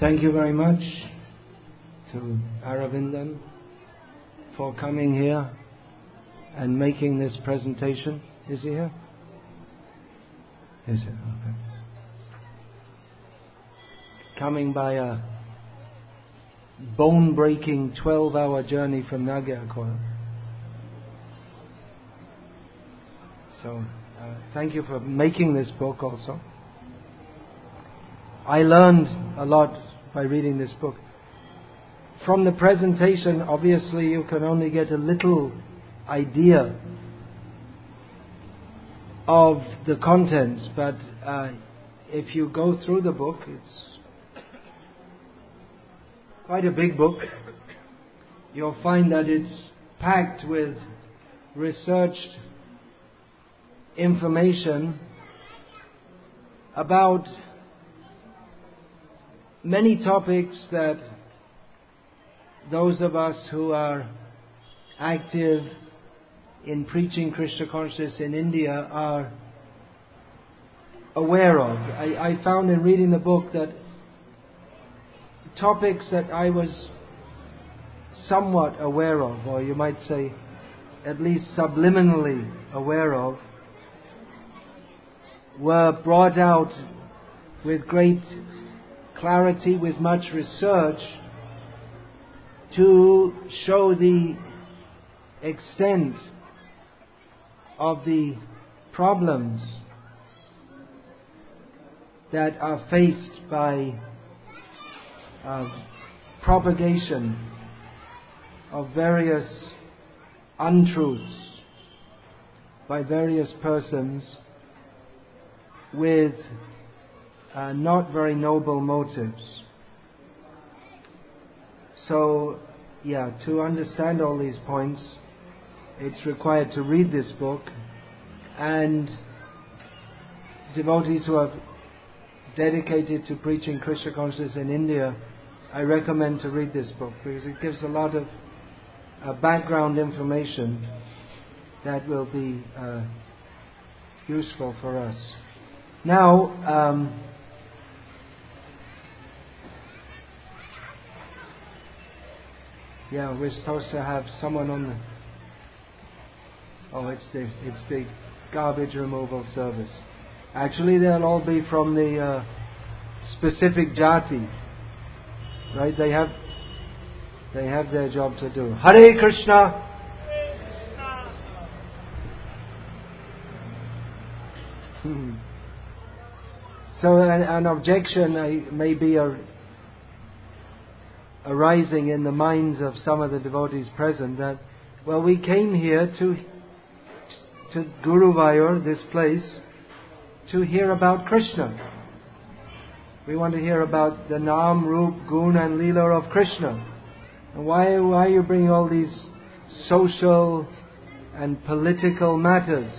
Thank you very much to Aravindan for coming here and making this presentation. Is he here? Is he? Okay. Coming by a bone-breaking 12-hour journey from Nagarcoil. So, thank you for making this book also. I learned a lot by reading this book. From the presentation, obviously you can only get a little idea of the contents, but if you go through the book, it's quite a big book. You'll find that it's packed with researched information about many topics that those of us who are active in preaching Krishna consciousness in India are aware of. I found in reading the book that topics that I was somewhat aware of, or you might say at least subliminally aware of, were brought out with great clarity, with much research, to show the extent of the problems that are faced by propagation of various untruths by various persons with not very noble motives. So, to understand all these points, it's required to read this book, and devotees who are dedicated to preaching Krishna consciousness in India, I recommend to read this book because it gives a lot of background information that will be useful for us. Now, we're supposed to have someone on the... Oh, it's the garbage removal service. Actually, they'll all be from the specific jati, right? They have their job to do. Hare Krishna. So an objection may be arising in the minds of some of the devotees present that, well, we came here to Guruvayur, this place, to hear about Krishna. We want to hear about the Naam, Roop, Gun and Leela of Krishna. And why are you bringing all these social and political matters?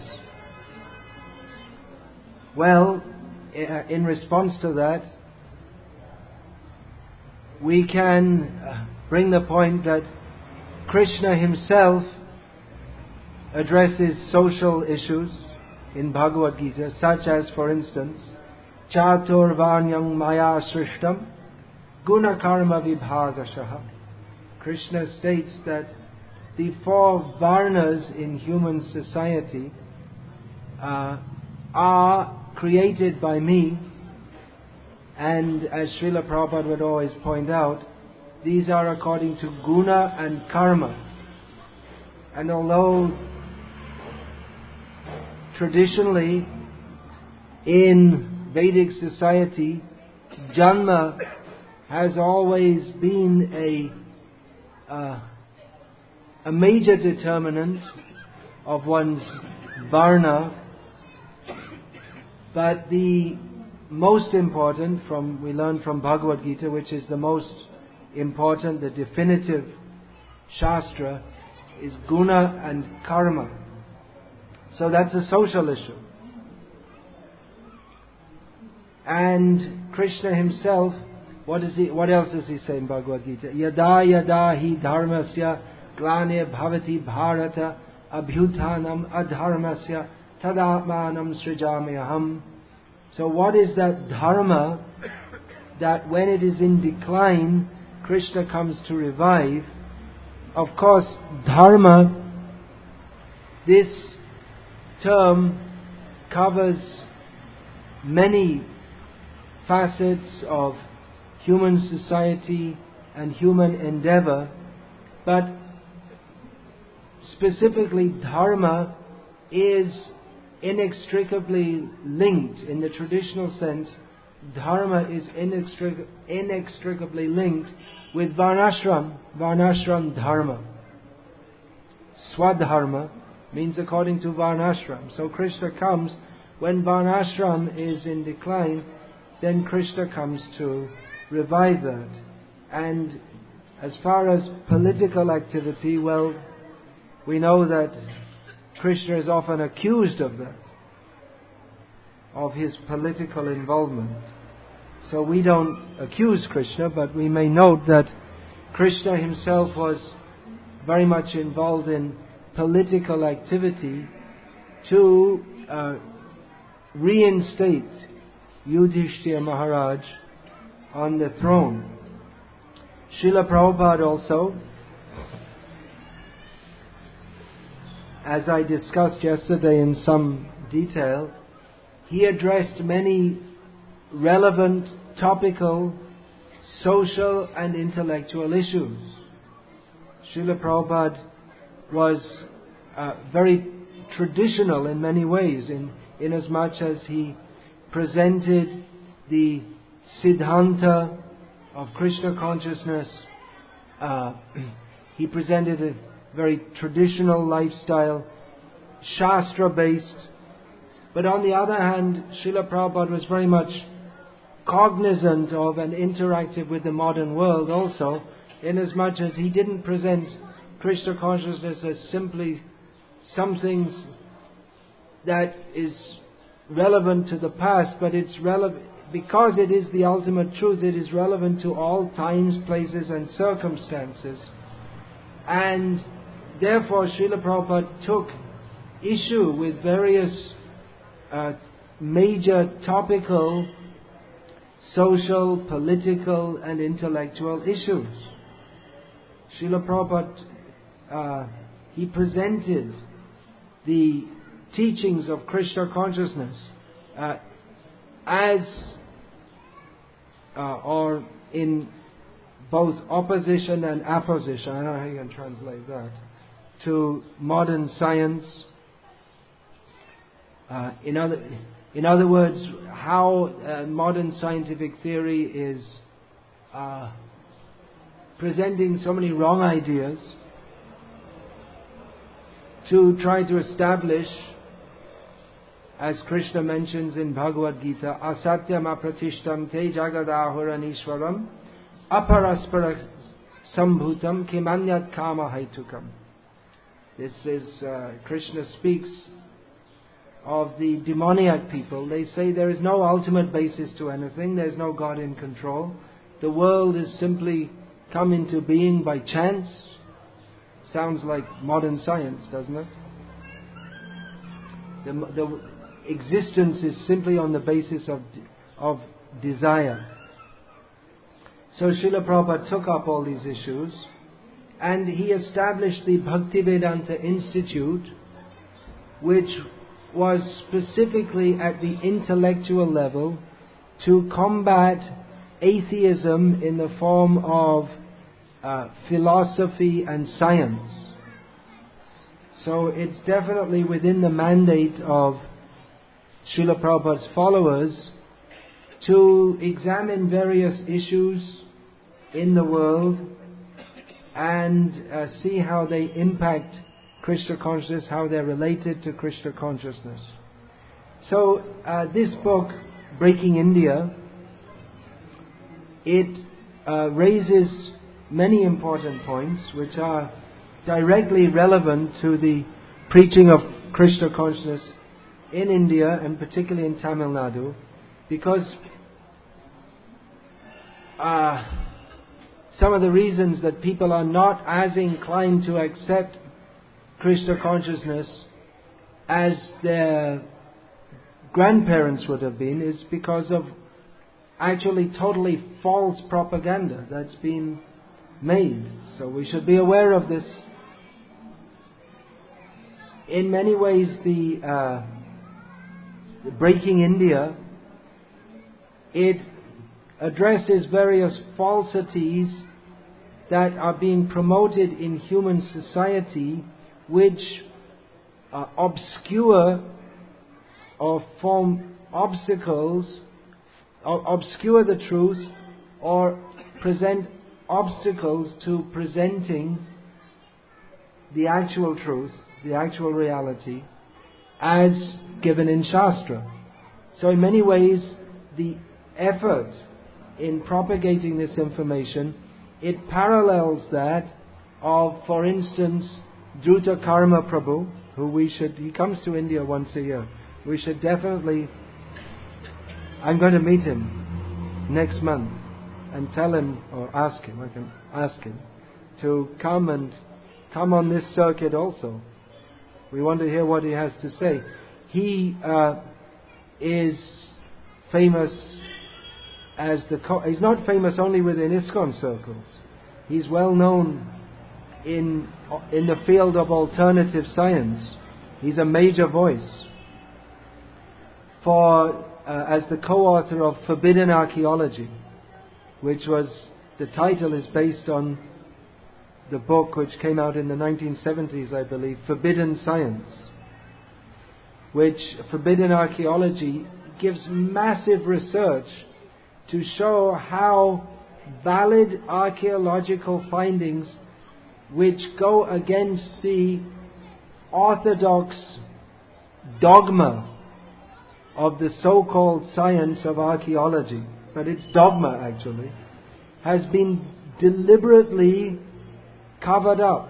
Well, in response to that, we can bring the point that Krishna himself addresses social issues in Bhagavad Gita, such as, for instance, Chatur Vanyam Maya Srishtam Guna Karma Vibhagashaha. Krishna states that the 4 varnas in human society are created by me, and as Srila Prabhupada would always point out, these are according to guna and karma. And although traditionally in Vedic society Janma has always been a major determinant of one's varna, but the most important, we learn from Bhagavad Gita, which is the most important, the definitive Shastra, is guna and karma. So that's a social issue. And Krishna himself, what else does he say in Bhagavad Gita? Yada yada hi dharmasya glane bhavati bharata abhyutanam adharmasya tadatmanam srijamyaham. So what is that dharma that when it is in decline, Krishna comes to revive. Of course, dharma, this term covers many facets of human society and human endeavor, but specifically dharma is inextricably linked, in the traditional sense, dharma is inextricably linked with varnashram dharma. Swadharma means according to varnashram. So Krishna comes, when varnashram is in decline, then Krishna comes to revive that. And as far as political activity, well, we know that Krishna is often accused of that, of his political involvement. So we don't accuse Krishna, but we may note that Krishna himself was very much involved in political activity to reinstate Yudhishthira Maharaj on the throne. Srila Prabhupada also, as I discussed yesterday in some detail, he addressed many relevant, topical, social and intellectual issues. Srila Prabhupada was very traditional in many ways, in as much as he presented the Siddhanta of Krishna consciousness. He presented a very traditional lifestyle, Shastra-based. But on the other hand, Srila Prabhupada was very much cognizant of and interactive with the modern world also, in as much as he didn't present Krishna consciousness as simply something that is relevant to the past, but it's relevant because it is the ultimate truth. It is relevant to all times, places and circumstances. And therefore Srila Prabhupada took issue with various major topical, social, political and intellectual issues. Srila Prabhupada, he presented the teachings of Krishna consciousness or in both opposition and apposition, I don't know how you can translate that, to modern science. In other words, how modern scientific theory is presenting so many wrong ideas to try to establish, as Krishna mentions in Bhagavad Gita, asatyam apratishtam te jagadahuranishwaram aparaspara sambhutam kimanyat kama haitukam. This is, Krishna speaks of the demoniac people. They say there is no ultimate basis to anything, there is no God in control. The world is simply come into being by chance. Sounds like modern science, doesn't it? The existence is simply on the basis of desire. So Srila Prabhupada took up all these issues and he established the Bhaktivedanta Institute, which was specifically at the intellectual level to combat atheism in the form of philosophy and science. So it's definitely within the mandate of Srila Prabhupada's followers to examine various issues in the world and see how they impact Krishna consciousness, how they're related to Krishna consciousness. So this book, Breaking India, it raises many important points which are directly relevant to the preaching of Krishna consciousness in India and particularly in Tamil Nadu, because some of the reasons that people are not as inclined to accept Krishna consciousness as their grandparents would have been is because of actually totally false propaganda that's been made. So we should be aware of this. In many ways, the Breaking India, it addresses various falsities that are being promoted in human society, which obscure or form obstacles, or obscure the truth, or present obstacles to presenting the actual truth, the actual reality, as given in Shastra. So in many ways, the effort in propagating this information, it parallels that of, for instance, Druta Karma Prabhu, he comes to India once a year. We should definitely, I'm going to meet him next month and tell him, or ask him, I can ask him, to come on this circuit also. We want to hear what he has to say. He is famous as he's not famous only within ISKCON circles. He's well known in the field of alternative science. He's a major voice as the co-author of Forbidden Archaeology, which was, the title is based on the book which came out in the 1970s, I believe, Forbidden Science, which Forbidden Archaeology gives massive research to show how valid archaeological findings which go against the orthodox dogma of the so-called science of archaeology, but it's dogma actually, has been deliberately covered up,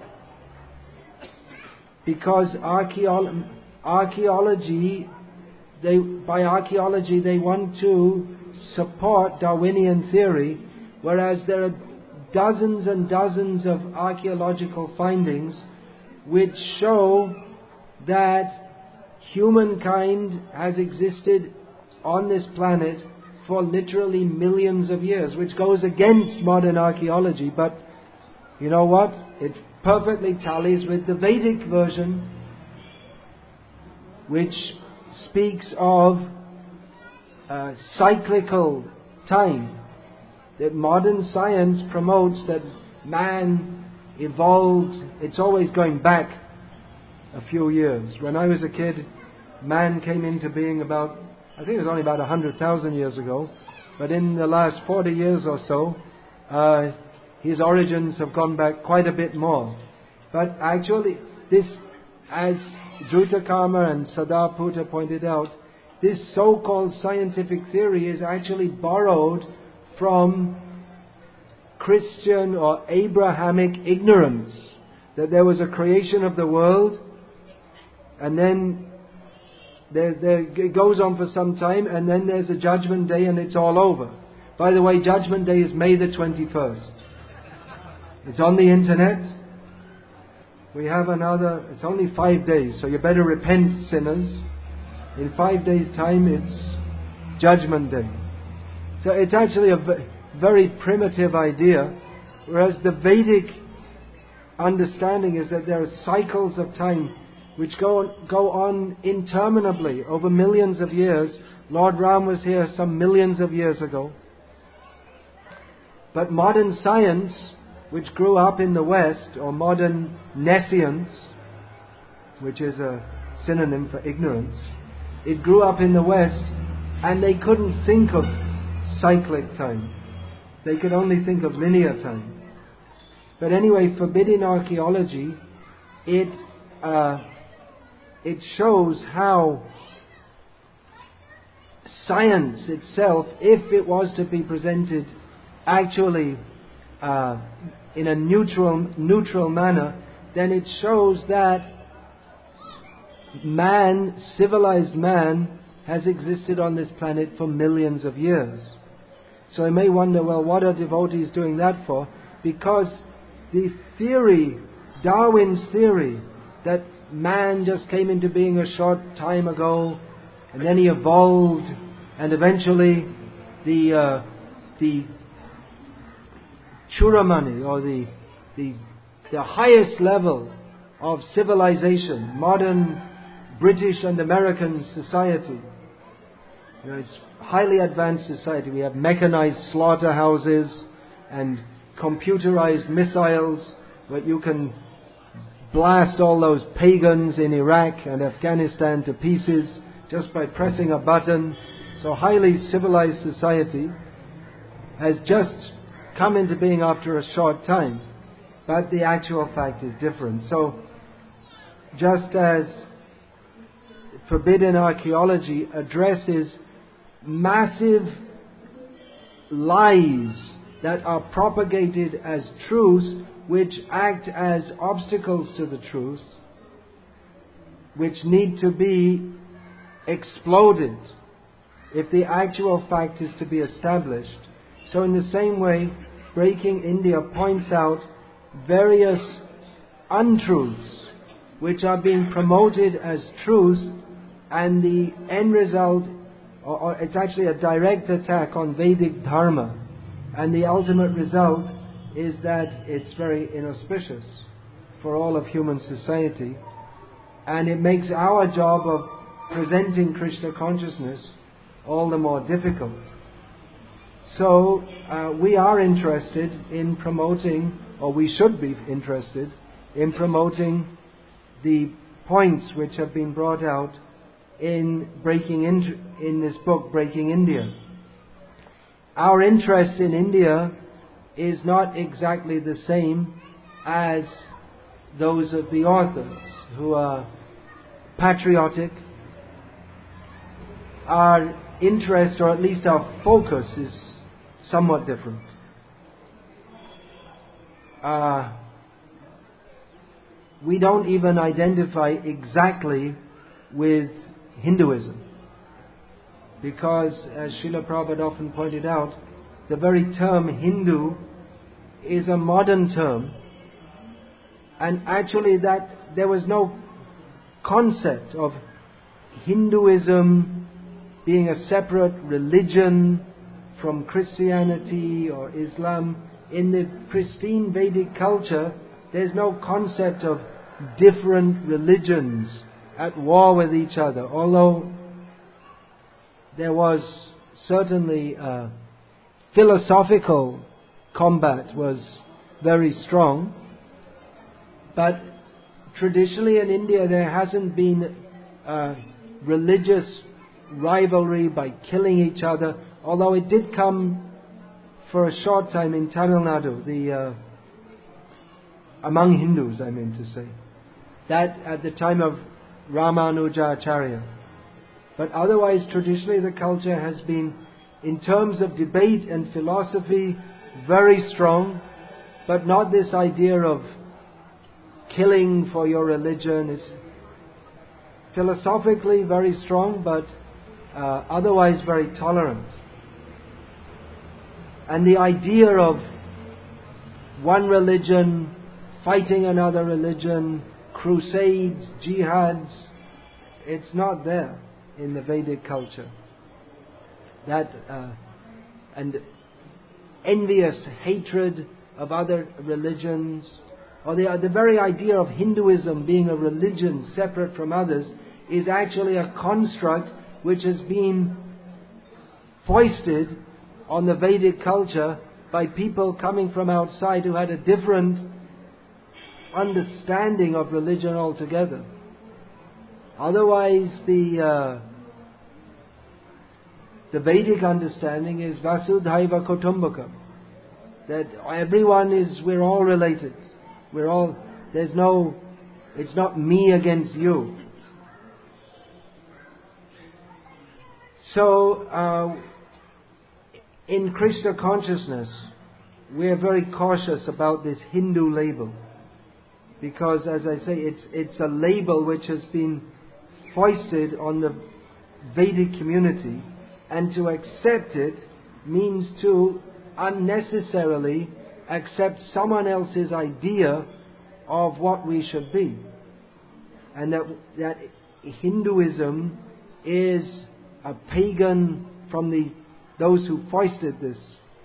because archaeology, by archaeology they want to support Darwinian theory, whereas there are dozens and dozens of archaeological findings which show that humankind has existed on this planet for literally millions of years, which goes against modern archaeology. But you know what? It perfectly tallies with the Vedic version, which speaks of cyclical time. That modern science promotes that man evolved, it's always going back a few years. When I was a kid, man came into being about, I think it was only about 100,000 years ago, but in the last 40 years or so, his origins have gone back quite a bit more. But actually, this, as Druta Karma and Sadaputa pointed out, this so-called scientific theory is actually borrowed from Christian or Abrahamic ignorance, that there was a creation of the world, and then it goes on for some time, and then there's a judgment day and it's all over. By the way, judgment day is May the 21st. It's on the internet. We have it's only 5 days, so you better repent, sinners. In 5 days' time, it's Judgment Day. So it's actually a very primitive idea, whereas the Vedic understanding is that there are cycles of time which go on interminably over millions of years. Lord Ram was here some millions of years ago. But modern science, which grew up in the West, or modern nescience, which is a synonym for ignorance, it grew up in the West, and they couldn't think of cyclic time. They could only think of linear time. But anyway, Forbidden Archaeology, it shows how science itself, if it was to be presented actually in a neutral manner, then it shows that man, civilized man, has existed on this planet for millions of years. So I may wonder, well, what are devotees doing that for? Because the theory, Darwin's theory, that man just came into being a short time ago, and then he evolved, and eventually the Churamani, or the highest level of civilization, modern British and American society. It's highly advanced society. We have mechanized slaughterhouses and computerized missiles, but you can blast all those pagans in Iraq and Afghanistan to pieces just by pressing a button. So highly civilized society has just come into being after a short time, but the actual fact is different. So just as forbidden archaeology addresses massive lies that are propagated as truth, which act as obstacles to the truth, which need to be exploded if the actual fact is to be established. So in the same way, Breaking India points out various untruths which are being promoted as truth, and the end result, or it's actually a direct attack on Vedic Dharma, and the ultimate result is that it's very inauspicious for all of human society, and it makes our job of presenting Krishna consciousness all the more difficult. So we are interested in promoting, or we should be interested in promoting the points which have been brought out in this book, Breaking India. Our interest in India is not exactly the same as those of the authors, who are patriotic. Our interest, or at least our focus, is somewhat different. We don't even identify exactly with Hinduism, because, as Srila Prabhupada often pointed out, the very term Hindu is a modern term, and actually that there was no concept of Hinduism being a separate religion from Christianity or Islam. In the pristine Vedic culture, there's no concept of different religions at war with each other, although there was certainly philosophical combat was very strong. But traditionally in India there hasn't been religious rivalry by killing each other, although it did come for a short time in Tamil Nadu, among Hindus, I mean to say, that at the time of Ramanujacharya. But otherwise, traditionally the culture has been, in terms of debate and philosophy, very strong, but not this idea of killing for your religion. It's philosophically very strong, but otherwise very tolerant. And the idea of one religion fighting another religion, crusades, jihads, it's not there in the Vedic culture. That and envious hatred of other religions, or the very idea of Hinduism being a religion separate from others, is actually a construct which has been foisted on the Vedic culture by people coming from outside who had a different understanding of religion altogether. Otherwise, the Vedic understanding is Vasudhaiva Kutumbakam, that we're all related. It's not me against you. So, in Krishna consciousness, we are very cautious about this Hindu label, because, as I say, it's a label which has been foisted on the Vedic community, and to accept it means to unnecessarily accept someone else's idea of what we should be, and that Hinduism is a pagan, from the those who foisted this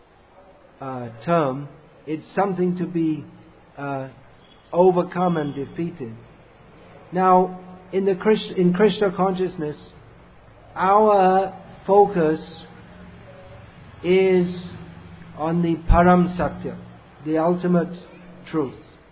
term, it's something to be overcome and defeated. Now, in Krishna consciousness, our focus is on the Param Satya, the ultimate truth.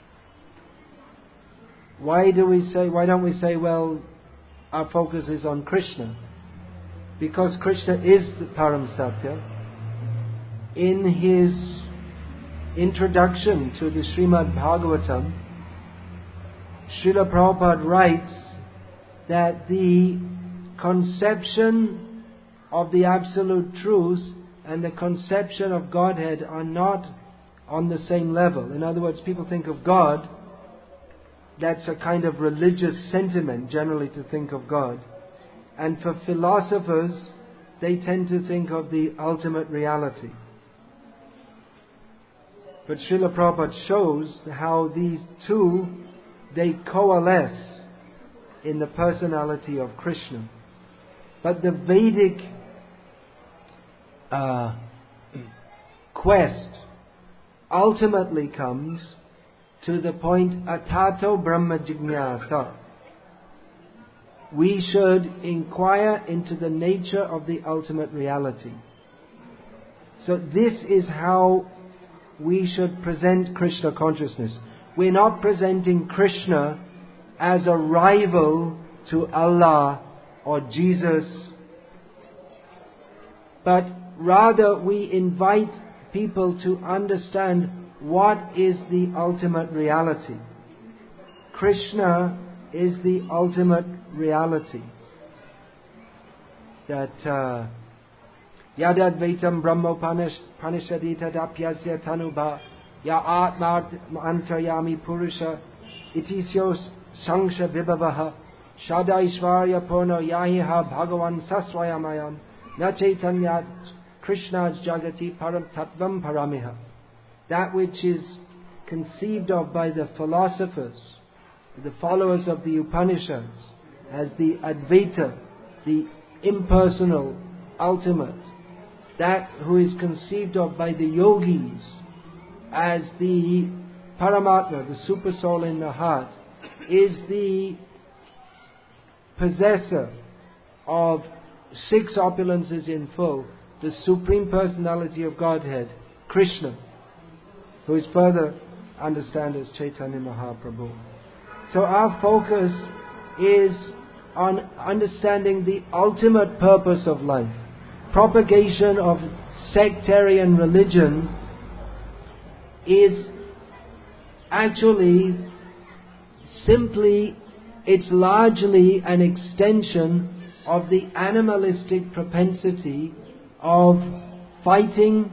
Why don't we say, well, our focus is on Krishna? Because Krishna is the Param Satya. In his introduction to the Srimad Bhagavatam, Srila Prabhupada writes that the conception of the absolute truth and the conception of Godhead are not on the same level. In other words, people think of God, that's a kind of religious sentiment generally to think of God. And for philosophers, they tend to think of the ultimate reality. But Srila Prabhupada shows how these two, they coalesce in the personality of Krishna. But the Vedic quest ultimately comes to the point Atato Brahma Jignasa. We should inquire into the nature of the ultimate reality. So this is how we should present Krishna consciousness. We're not presenting Krishna as a rival to Allah or Jesus, but rather we invite people to understand what is the ultimate reality. Krishna is the ultimate reality. That Yadadvaitam Brahmopanishadi Tadapyasya Tanubha Ya Atma Antaryami Purusha Itisyo Sangsha Vibhavaha Shada Ishvarya Purno Yahiha Bhagavan Saswayamayam Na Chaitanya Krishna Jagati Param Tattvam Paramiha. That which is conceived of by the philosophers, the followers of the Upanishads, as the Advaita, the impersonal, ultimate. That who is conceived of by the yogis as the Paramatma, the super soul in the heart, is the possessor of 6 opulences in full, the Supreme Personality of Godhead, Krishna, who is further understood as Chaitanya Mahaprabhu. So our focus is on understanding the ultimate purpose of life. Propagation of sectarian religion is actually simply, it's largely an extension of the animalistic propensity of fighting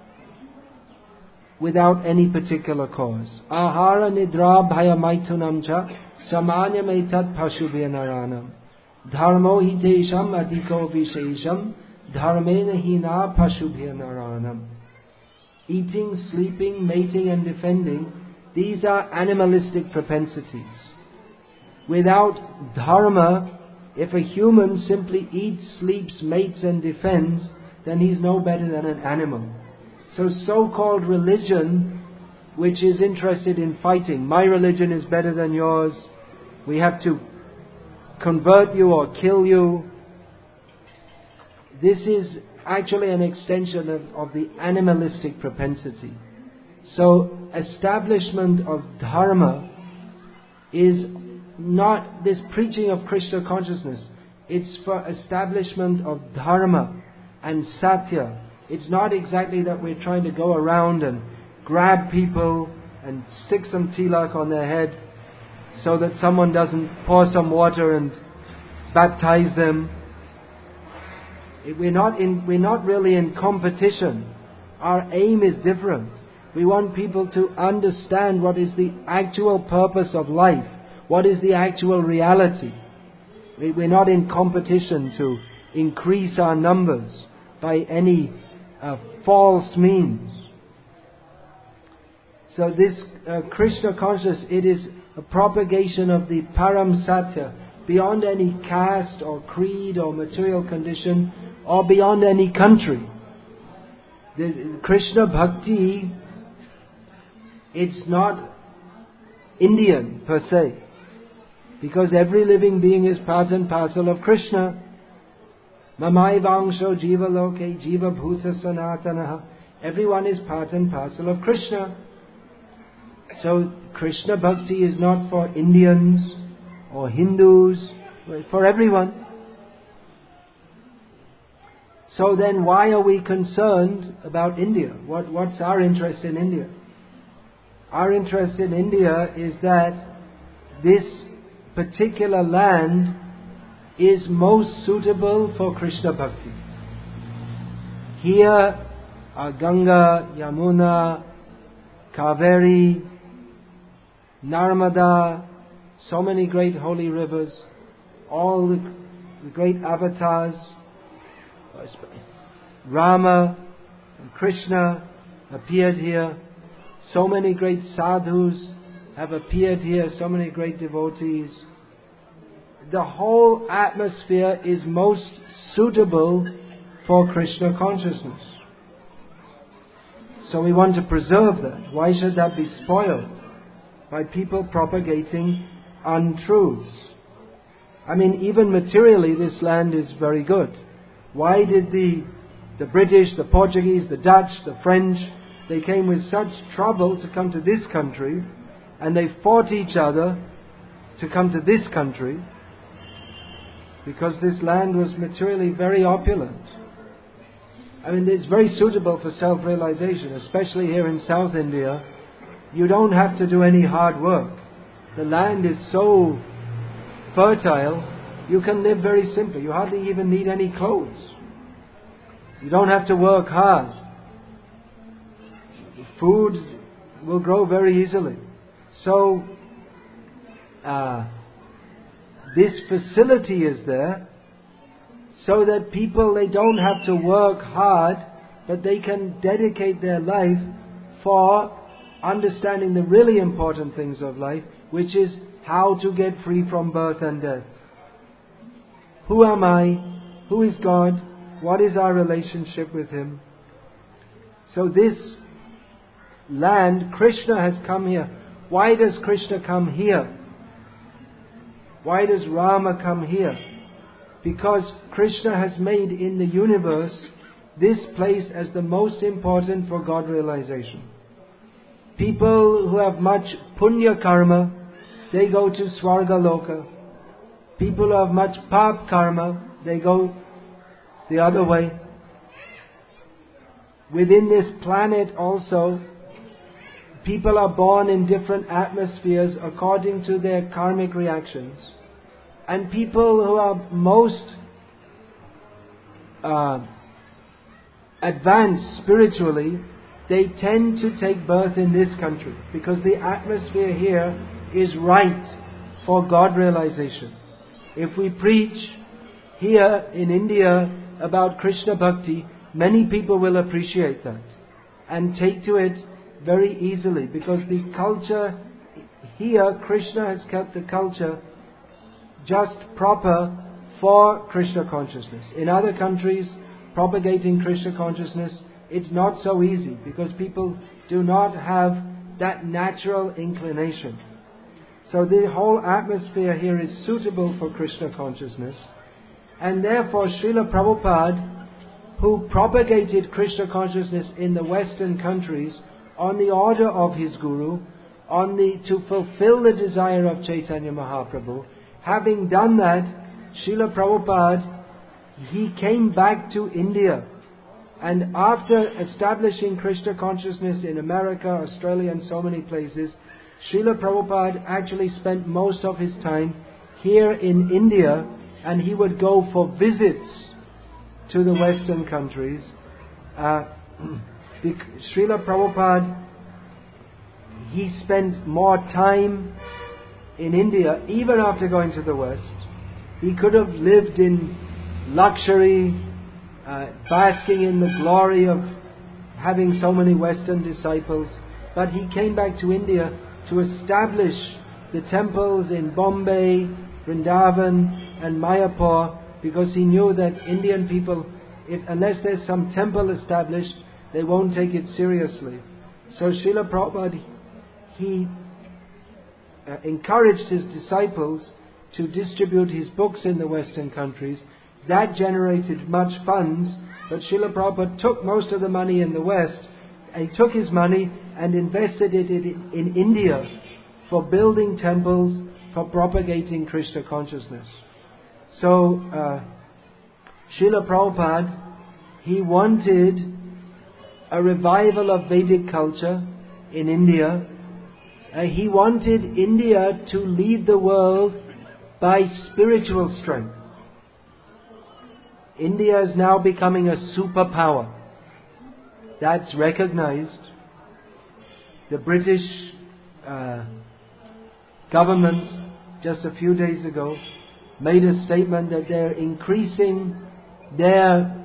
without any particular cause. Ahara nidra bhaya maitunamcha samanyam etat pashubhya naranam dharmo hitesham adhiko vishesham dharmena hina pashubhya naranam. Eating, sleeping, mating and defending, these are animalistic propensities. Without dharma, if a human simply eats, sleeps, mates and defends, then he's no better than an animal. So-called religion, which is interested in fighting, my religion is better than yours, we have to convert you or kill you, this is actually an extension of the animalistic propensity. So establishment of dharma is not this preaching of Krishna consciousness, it's for establishment of dharma and satya. It's not exactly that we're trying to go around and grab people and stick some tilak on their head so that someone doesn't pour some water and baptize them. We're not really in competition. Our aim is different. We want people to understand what is the actual purpose of life, what is the actual reality. We're not in competition to increase our numbers by any false means. So this Krishna consciousness, it is a propagation of the Param Satya beyond any caste or creed or material condition or beyond any country. The Krishna Bhakti, it's not Indian per se, because every living being is part and parcel of Krishna. Mamai vangsho jiva loke jiva bhuta sanatanaha. Everyone is part and parcel of Krishna. So Krishna Bhakti is not for Indians or Hindus, but for everyone. So then why are we concerned about India? What's our interest in India? Our interest in India is that this particular land is most suitable for Krishna Bhakti. Here are Ganga, Yamuna, Kaveri, Narmada, so many great holy rivers, all the great avatars, Rama and Krishna appeared here. So many great sadhus have appeared here, so many great devotees. The whole atmosphere is most suitable for Krishna consciousness. So we want to preserve that. Why should that be spoiled by people propagating untruths? I mean, even materially this land is very good. Why did the British, the Portuguese, the Dutch, the French, they came with such trouble to come to this country, and they fought each other to come to this country, because this land was materially very opulent. I mean, it's very suitable for self-realization, especially here in South India. You don't have to do any hard work. The land is so fertile, you can live very simply. You hardly even need any clothes. You don't have to work hard. Food will grow very easily. So, this facility is there so that people, they don't have to work hard, but they can dedicate their life for understanding the really important things of life, which is how to get free from birth and death. Who am I? Who is God? What is our relationship with Him? So this land, Krishna has come here. Why does Krishna come here? Why does Rama come here? Because Krishna has made in the universe this place as the most important for God realization. People who have much punya karma, they go to Swarga Loka. People who have much pap karma, they go the other way. Within this planet also, people are born in different atmospheres according to their karmic reactions. And people who are most advanced spiritually, they tend to take birth in this country, because the atmosphere here is right for God realization. If we preach here in India about Krishna Bhakti, many people will appreciate that and take to it very easily, because the culture here, Krishna has kept the culture just proper for Krishna consciousness. In other countries, propagating Krishna consciousness, it's not so easy, because people do not have that natural inclination. So the whole atmosphere here is suitable for Krishna consciousness. And therefore Srila Prabhupada, who propagated Krishna consciousness in the Western countries on the order of his Guru, to fulfill the desire of Chaitanya Mahaprabhu, having done that, Srila Prabhupada, he came back to India. And after establishing Krishna consciousness in America, Australia and so many places, Srila Prabhupada actually spent most of his time here in India, and he would go for visits to the Western countries. Srila Prabhupada, he spent more time in India even after going to the West. He could have lived in luxury, basking in the glory of having so many Western disciples, but he came back to India to establish the temples in Bombay, Vrindavan and Mayapur, because he knew that Indian people, unless there's some temple established, they won't take it seriously. So Srila Prabhupada, he encouraged his disciples to distribute his books in the Western countries. That generated much funds, but Srila Prabhupada took most of the money in the West. He took his money and invested it in India for building temples, for propagating Krishna consciousness. So, Srila Prabhupada, he wanted a revival of Vedic culture in India. He wanted India to lead the world by spiritual strength. India is now becoming a superpower. That's recognized. The British government just a few days ago made a statement that they're increasing their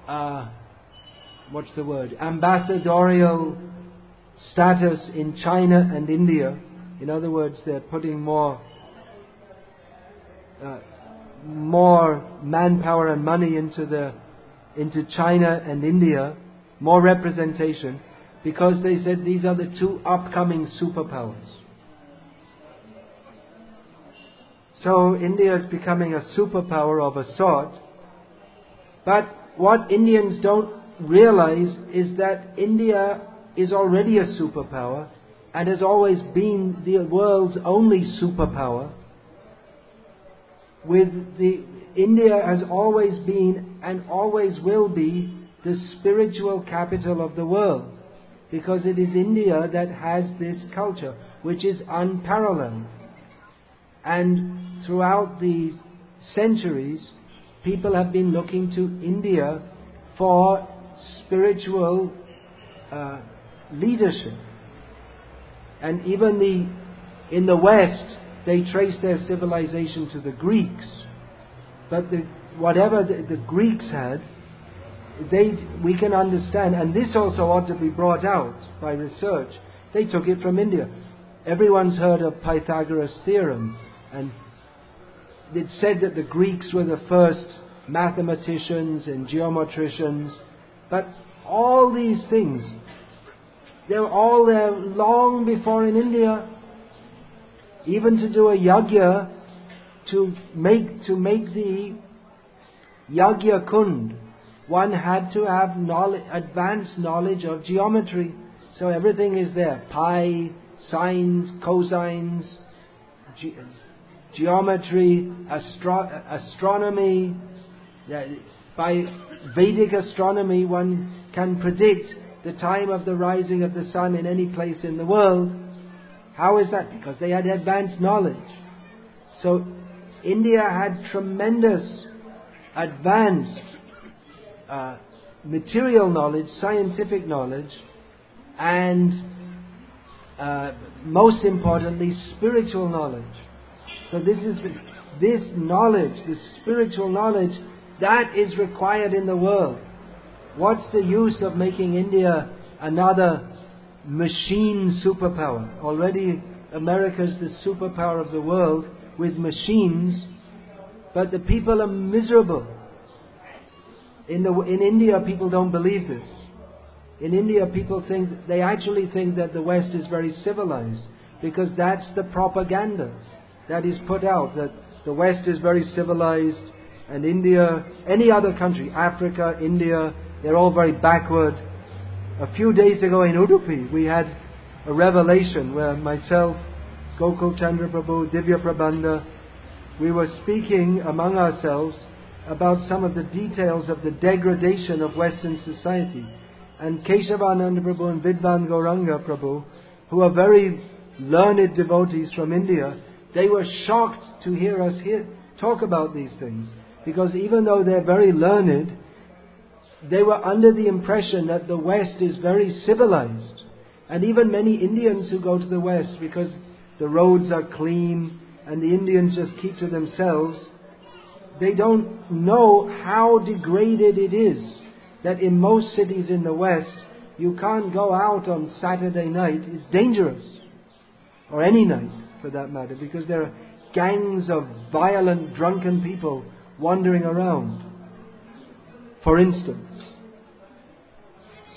ambassadorial status in China and India. In other words, they're putting more manpower and money into China and India, more representation, because they said these are the two upcoming superpowers. So India is becoming a superpower of a sort. But what Indians don't realize is that India is already a superpower and has always been the world's only superpower. India has always been and always will be the spiritual capital of the world, because it is India that has this culture which is unparalleled. And throughout these centuries, people have been looking to India for spiritual leadership. And even in the West, they trace their civilization to the Greeks. But whatever the Greeks had, we can understand, and this also ought to be brought out by research. They took it from India. Everyone's heard of Pythagoras' theorem, and it's said that the Greeks were the first mathematicians and geometricians. But all these things, they were all there long before in India. Even to do a yagya, to make the yagya kund, one had to have advanced knowledge of geometry. So everything is there: pi, sines, cosines, geometry, astronomy. By Vedic astronomy, one can predict the time of the rising of the sun in any place in the world. How is that? Because they had advanced knowledge. So India had tremendous advanced material knowledge, scientific knowledge, and most importantly, spiritual knowledge. So this knowledge, this spiritual knowledge, that is required in the world. What's the use of making India another machine superpower? Already America's the superpower of the world with machines, but the people are miserable. In India, people don't believe this. In India, people actually think that the West is very civilized, because that's the propaganda that is put out, that the West is very civilized, and India, any other country, Africa, India, they're all very backward. A few days ago in Udupi, we had a revelation where myself, Gokul Chandra Prabhu, Divya Prabandha, we were speaking among ourselves about some of the details of the degradation of Western society. And Keshavananda Prabhu and Vidvan Gauranga Prabhu, who are very learned devotees from India, they were shocked to hear us talk about these things. Because even though they're very learned, they were under the impression that the West is very civilized. And even many Indians who go to the West, because the roads are clean and the Indians just keep to themselves, they don't know how degraded it is. That in most cities in the West, you can't go out on Saturday night. It's dangerous. Or any night, for that matter, because there are gangs of violent, drunken people wandering around, for instance.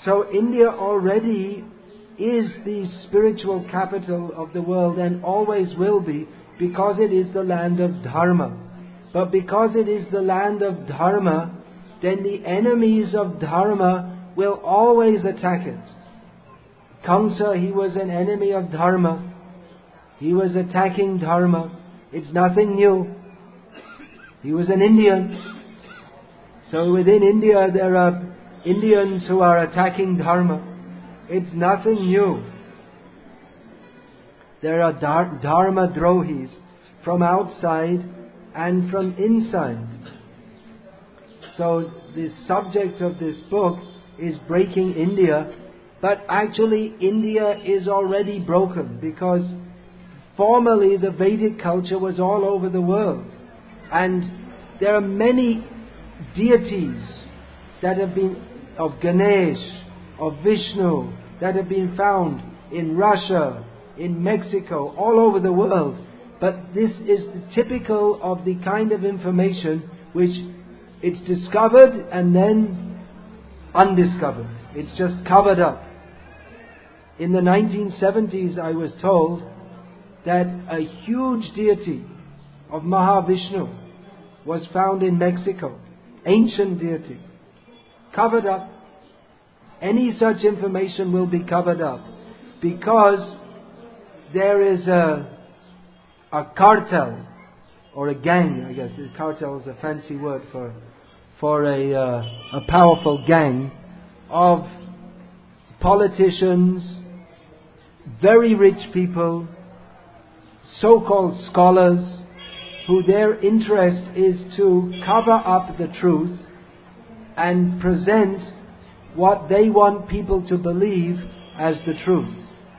So India already is the spiritual capital of the world and always will be, because it is the land of Dharma. But because it is the land of Dharma, then the enemies of Dharma will always attack it. Kamsa, he was an enemy of Dharma. He was attacking Dharma. It's nothing new. He was an Indian. So within India there are Indians who are attacking Dharma. It's nothing new. There are Dharma Drohis from outside and from inside. So the subject of this book is breaking India, but actually India is already broken, because formerly the Vedic culture was all over the world, and there are many deities that have been of Ganesh, of Vishnu, that have been found in Russia, in Mexico, all over the world. But this is typical of the kind of information which it's discovered and then undiscovered. It's just covered up. In the 1970s, I was told that a huge deity of Mahavishnu was found in Mexico. Ancient deity. Covered up. Any such information will be covered up, because there is a cartel, or a gang, I guess. A cartel is a fancy word for a powerful gang of politicians, very rich people, so-called scholars, who their interest is to cover up the truth and present what they want people to believe as the truth.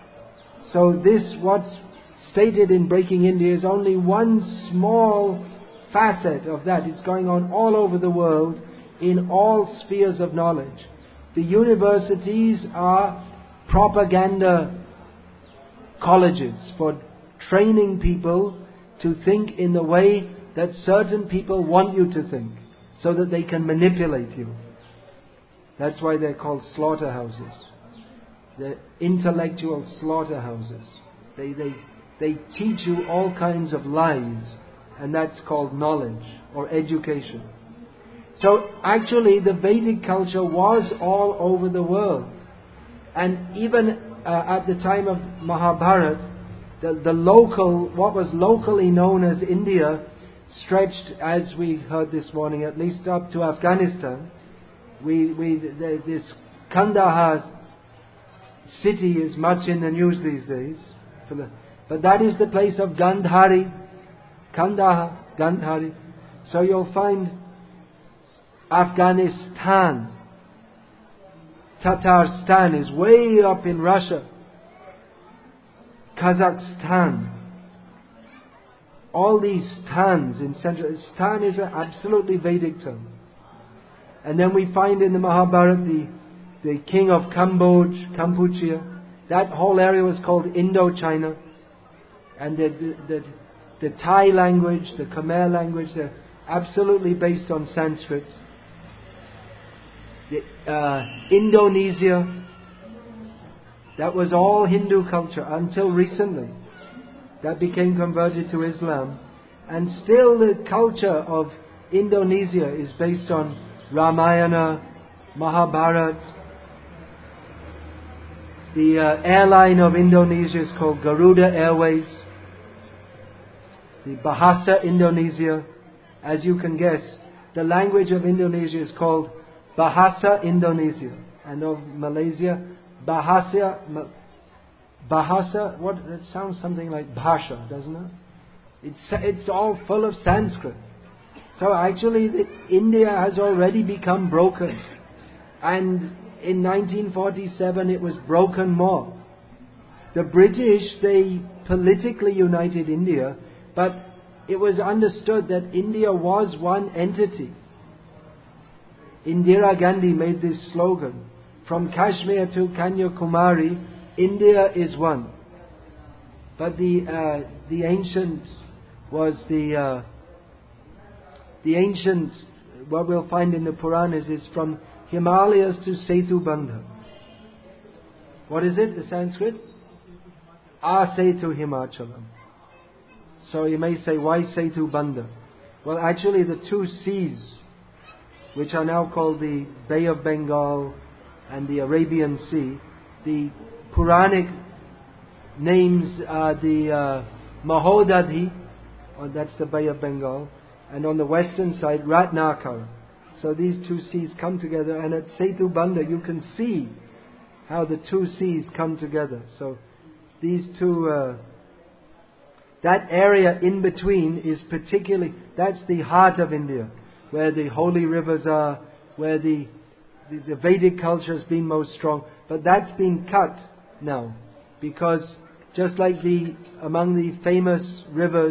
So this, what's stated in Breaking India, is only one small facet of that. It's going on all over the world, in all spheres of knowledge. The universities are propaganda colleges for training people to think in the way that certain people want you to think, so that they can manipulate you. That's why they're called slaughterhouses. They're intellectual slaughterhouses. They teach you all kinds of lies, and that's called knowledge or education. So actually the Vedic culture was all over the world. And even at the time of Mahabharata, the local, what was locally known as India, stretched, as we heard this morning, at least up to Afghanistan. This Kandahar city is much in the news these days. But that is the place of Gandhari. Kandahar, Gandhari. So you'll find Afghanistan. Tatarstan is way up in Russia. Kazakhstan. All these stans in Central... Stan is an absolutely Vedic term. And then we find in the Mahabharata the king of Kampuchea. That whole area was called Indochina. And the Thai language, the Khmer language, they're absolutely based on Sanskrit. Indonesia, that was all Hindu culture until recently. That became converted to Islam. And still the culture of Indonesia is based on Ramayana, Mahabharata. The airline of Indonesia is called Garuda Airways. The Bahasa Indonesia, as you can guess, the language of Indonesia is called Bahasa Indonesia, and of Malaysia, Bahasa. What? That sounds something like Bhasha, doesn't it? It's all full of Sanskrit. So actually, India has already become broken, and in 1947 it was broken more. The British, they politically united India, but it was understood that India was one entity. Indira Gandhi made this slogan, from Kashmir to Kanyakumari, India is one. But the ancient was the ancient, what we'll find in the Puranas is from Himalayas to Setubandha. What is it, the Sanskrit? Asetu Himachalam. So you may say, why Setu Banda? Well, actually the two seas, which are now called the Bay of Bengal and the Arabian Sea, the Puranic names are the Mahodadhi, or that's the Bay of Bengal, and on the western side, Ratnakara. So these two seas come together, and at Setu Banda you can see how the two seas come together. So these two, that area in between is particularly, that's the heart of India, where the holy rivers are, where the Vedic culture has been most strong. But that's been cut now, because just like among the famous rivers,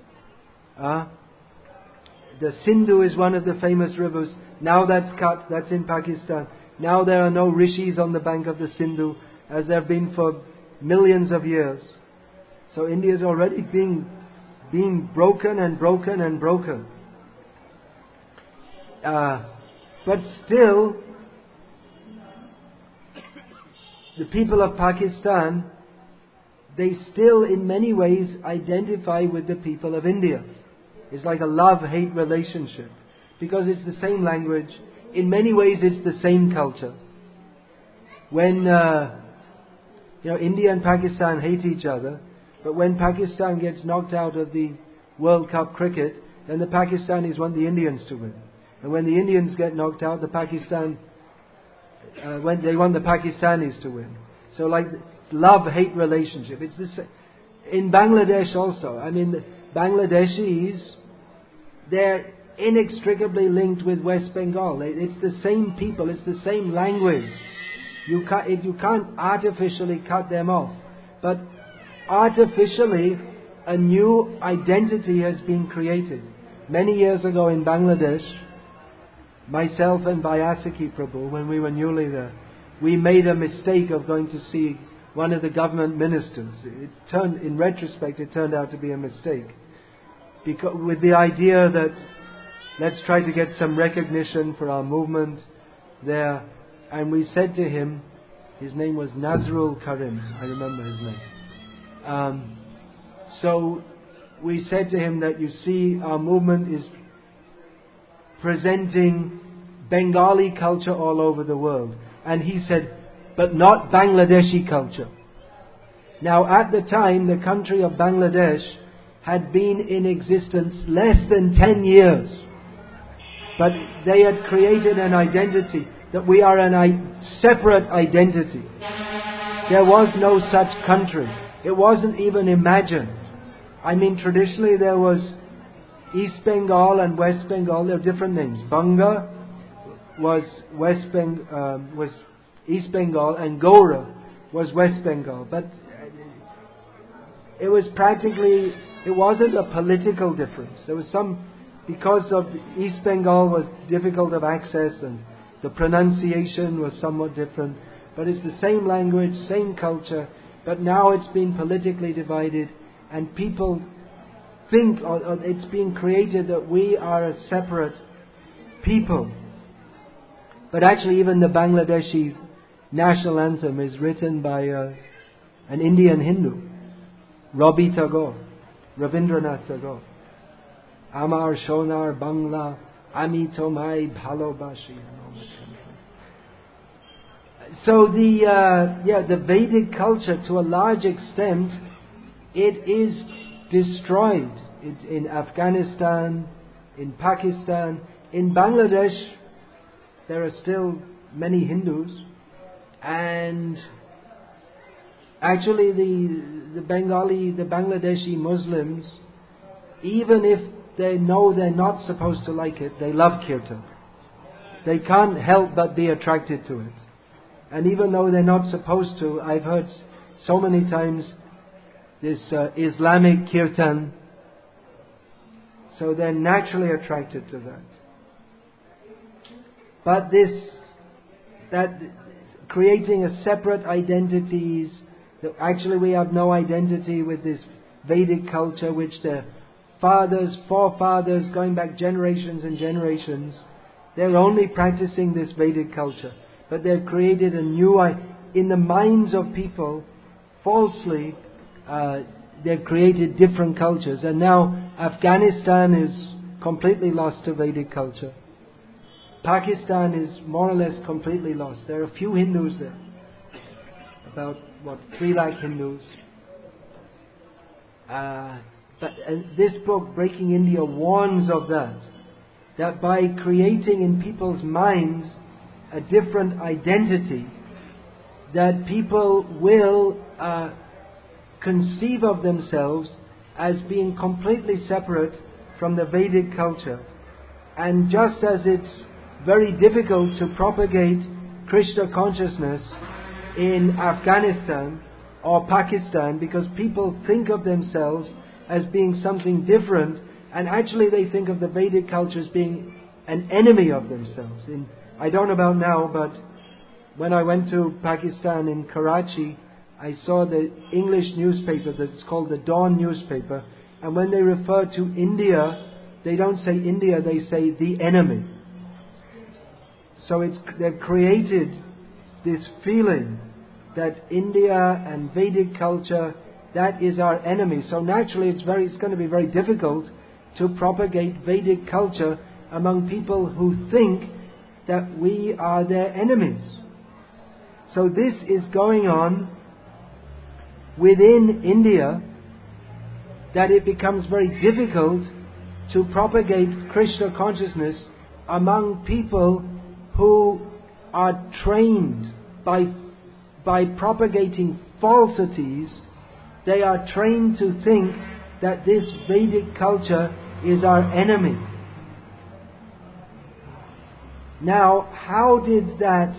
the Sindhu is one of the famous rivers. Now that's cut, that's in Pakistan. Now there are no rishis on the bank of the Sindhu, as there have been for millions of years. So India is already being broken and broken and broken. But still, the people of Pakistan, they still in many ways identify with the people of India. It's like a love-hate relationship, because it's the same language. In many ways it's the same culture. When India and Pakistan hate each other, but when Pakistan gets knocked out of the World Cup cricket, then the Pakistanis want the Indians to win. And when the Indians get knocked out, they want the Pakistanis to win. So like love-hate relationship. It's the same. In Bangladesh also. I mean, the Bangladeshis, they're inextricably linked with West Bengal. It's the same people, it's the same language. You can't artificially cut them off. But artificially, a new identity has been created. Many years ago in Bangladesh, myself and Vyasaki Prabhu, when we were newly there, we made a mistake of going to see one of the government ministers. In retrospect, it turned out to be a mistake. Because, with the idea that let's try to get some recognition for our movement there. And we said to him, his name was Nazrul Karim, I remember his name. So we said to him that, you see, our movement is presenting Bengali culture all over the world. And he said, but not Bangladeshi culture. Now at the time, the country of Bangladesh had been in existence less than 10 years. But they had created an identity, that we are a separate identity. There was no such country. It wasn't even imagined. I mean, traditionally there was East Bengal and West Bengal. There are different names. Banga was was East Bengal, and Gaura was West Bengal. But it was it wasn't a political difference. There was because of East Bengal was difficult of access and the pronunciation was somewhat different. But it's the same language, same culture, but now it's been politically divided, and people think, or it's been created that we are a separate people. But actually even the Bangladeshi national anthem is written by an Indian Hindu, Rabi Tagore, Rabindranath Tagore. Amar Shonar Bangla, Ami Tomai Bhalobashi. So the Vedic culture, to a large extent, it is destroyed. It's in Afghanistan, in Pakistan, in Bangladesh. There are still many Hindus, and actually the Bangladeshi Muslims, even if they know they're not supposed to like it, they love kirtan. They can't help but be attracted to it. And even though they're not supposed to, I've heard so many times this Islamic kirtan, so they're naturally attracted to that. But that creating a separate identities, that actually we have no identity with this Vedic culture, which the forefathers, going back generations and generations, they're only practicing this Vedic culture. But they've created a new in the minds of people, falsely, they've created different cultures. And now Afghanistan is completely lost to Vedic culture. Pakistan is more or less completely lost. There are a few Hindus there. About, 3 lakh Hindus. But this book, Breaking India, warns of that by creating in people's minds a different identity, that people will conceive of themselves as being completely separate from the Vedic culture. And just as it's very difficult to propagate Krishna consciousness in Afghanistan or Pakistan, because people think of themselves as being something different, and actually they think of the Vedic culture as being an enemy of themselves. I don't know about now, but when I went to Pakistan in Karachi, I saw the English newspaper that's called the Dawn newspaper, and when they refer to India, they don't say India, they say the enemy. So they've created this feeling that India and Vedic culture, that is our enemy. So naturally it's going to be very difficult to propagate Vedic culture among people who think that we are their enemies. So this is going on within India, that it becomes very difficult to propagate Krishna consciousness among people who are trained by propagating falsities. They are trained to think that this Vedic culture is our enemy. Now, how did that...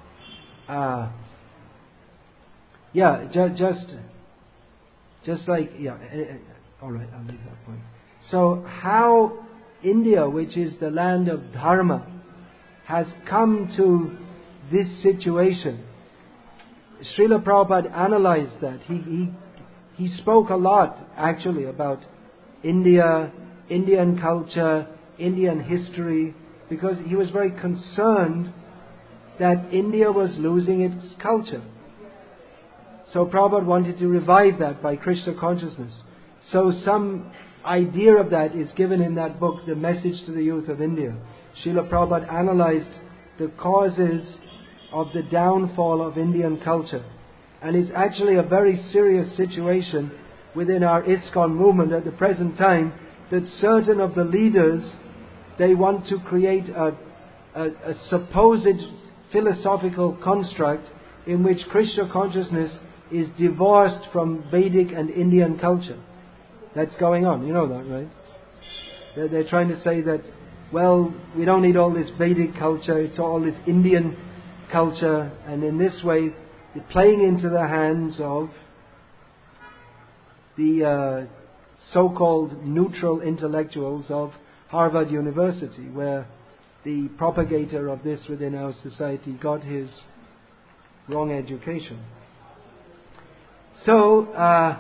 alright, I'll leave that point. So, how India, which is the land of Dharma, has come to this situation. Srila Prabhupada analyzed that. He spoke a lot, actually, about India, Indian culture, Indian history, because he was very concerned that India was losing its culture. So Prabhupada wanted to revive that by Krishna consciousness. So some idea of that is given in that book, The Message to the Youth of India. Srila Prabhupada analyzed the causes of the downfall of Indian culture. And it's actually a very serious situation within our ISKCON movement at the present time, that certain of the leaders, they want to create a supposed philosophical construct in which Krishna consciousness is divorced from Vedic and Indian culture. That's going on. You know that, right? They're trying to say that, well, we don't need all this Vedic culture, it's all this Indian culture, and in this way, they're playing into the hands of the so-called neutral intellectuals of Harvard University, where the propagator of this within our society got his wrong education. So, a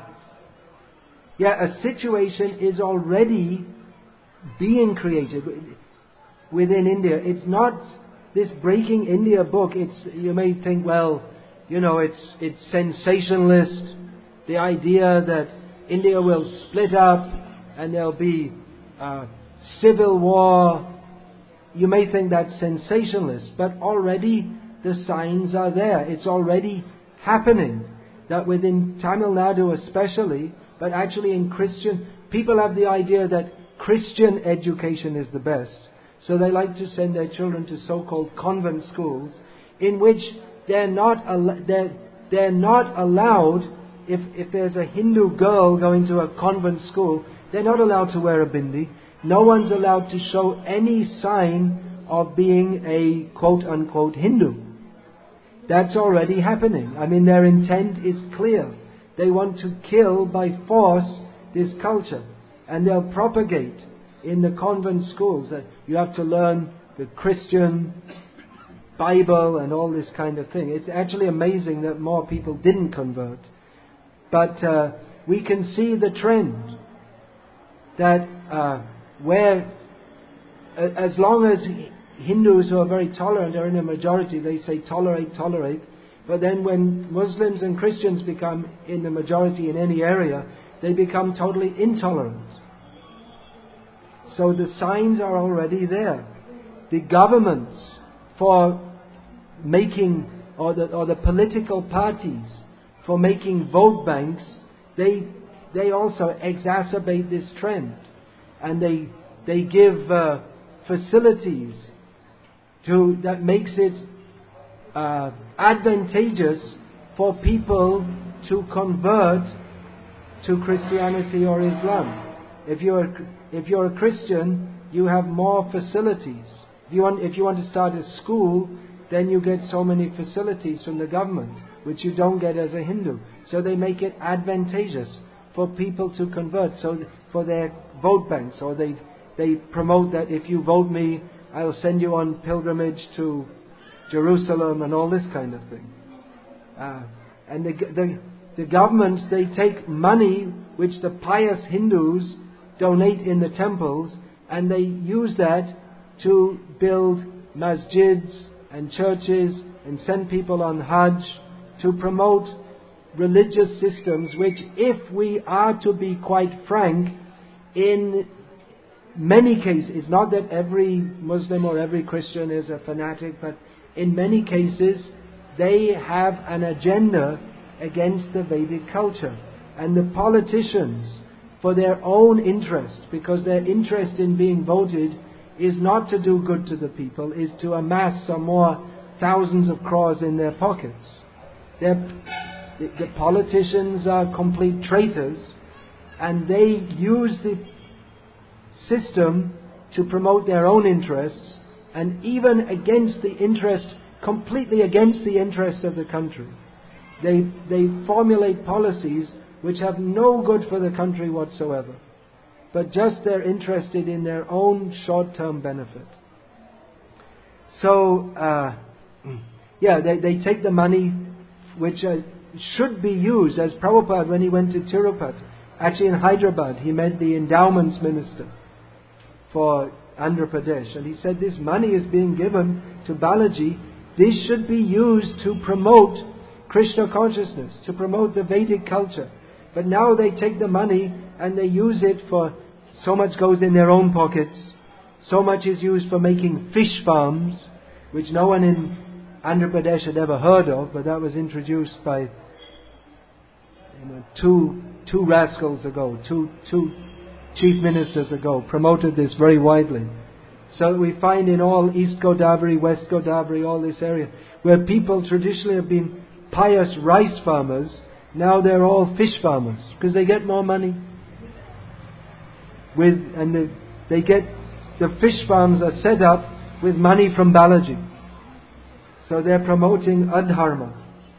situation is already being created within India. It's not this Breaking India book. You may think, well, it's sensationalist. The idea that India will split up and there'll be civil war. You may think that's sensationalist, but already the signs are there. It's already happening. That within Tamil Nadu especially, but actually in Christian, people have the idea that Christian education is the best. So they like to send their children to so-called convent schools, in which they're not allowed, if there's a Hindu girl going to a convent school, they're not allowed to wear a bindi. No one's allowed to show any sign of being a quote-unquote Hindu. That's already happening. I mean, their intent is clear. They want to kill by force this culture. And they'll propagate in the convent schools that you have to learn the Christian Bible and all this kind of thing. It's actually amazing that more people didn't convert. But we can see the trend that where as long as Hindus who are very tolerant are in a majority, they say tolerate, But then when Muslims and Christians become in the majority in any area, they become totally intolerant. So the signs are already there. The governments for making, or the political parties for making vote banks, they also exacerbate this trend. And they give facilities that makes it advantageous for people to convert to Christianity or Islam. If you're a Christian, you have more facilities. If you want to start a school, then you get so many facilities from the government, which you don't get as a Hindu. So they make it advantageous for people to convert, so for their vote banks, or they promote that if you vote me, I'll send you on pilgrimage to Jerusalem and all this kind of thing. And the governments, they take money which the pious Hindus donate in the temples, and they use that to build masjids and churches and send people on Hajj to promote religious systems which, if we are to be quite frank, in many cases, not that every Muslim or every Christian is a fanatic, but in many cases they have an agenda against the Vedic culture. And the politicians, for their own interest, because their interest in being voted is not to do good to the people, is to amass some more thousands of crores in their pockets. The politicians are complete traitors, and they use the system to promote their own interests, and even completely against the interest of the country. They formulate policies which have no good for the country whatsoever, but just they're interested in their own short-term benefit. So, they take the money which should be used, as Prabhupada, when he went to Tirupati, actually in Hyderabad, he met the endowments minister for Andhra Pradesh, and he said, this money is being given to Balaji. This should be used to promote Krishna consciousness, to promote the Vedic culture. But now they take the money and they use it for, so much goes in their own pockets, so much is used for making fish farms, which no one in Andhra Pradesh had ever heard of, but that was introduced by two rascals ago, two chief ministers ago, promoted this very widely. So we find in all East Godavari, West Godavari, all this area, where people traditionally have been pious rice farmers, now they're all fish farmers, because they get more money. They get, the fish farms are set up with money from Balaji. So they're promoting adharma.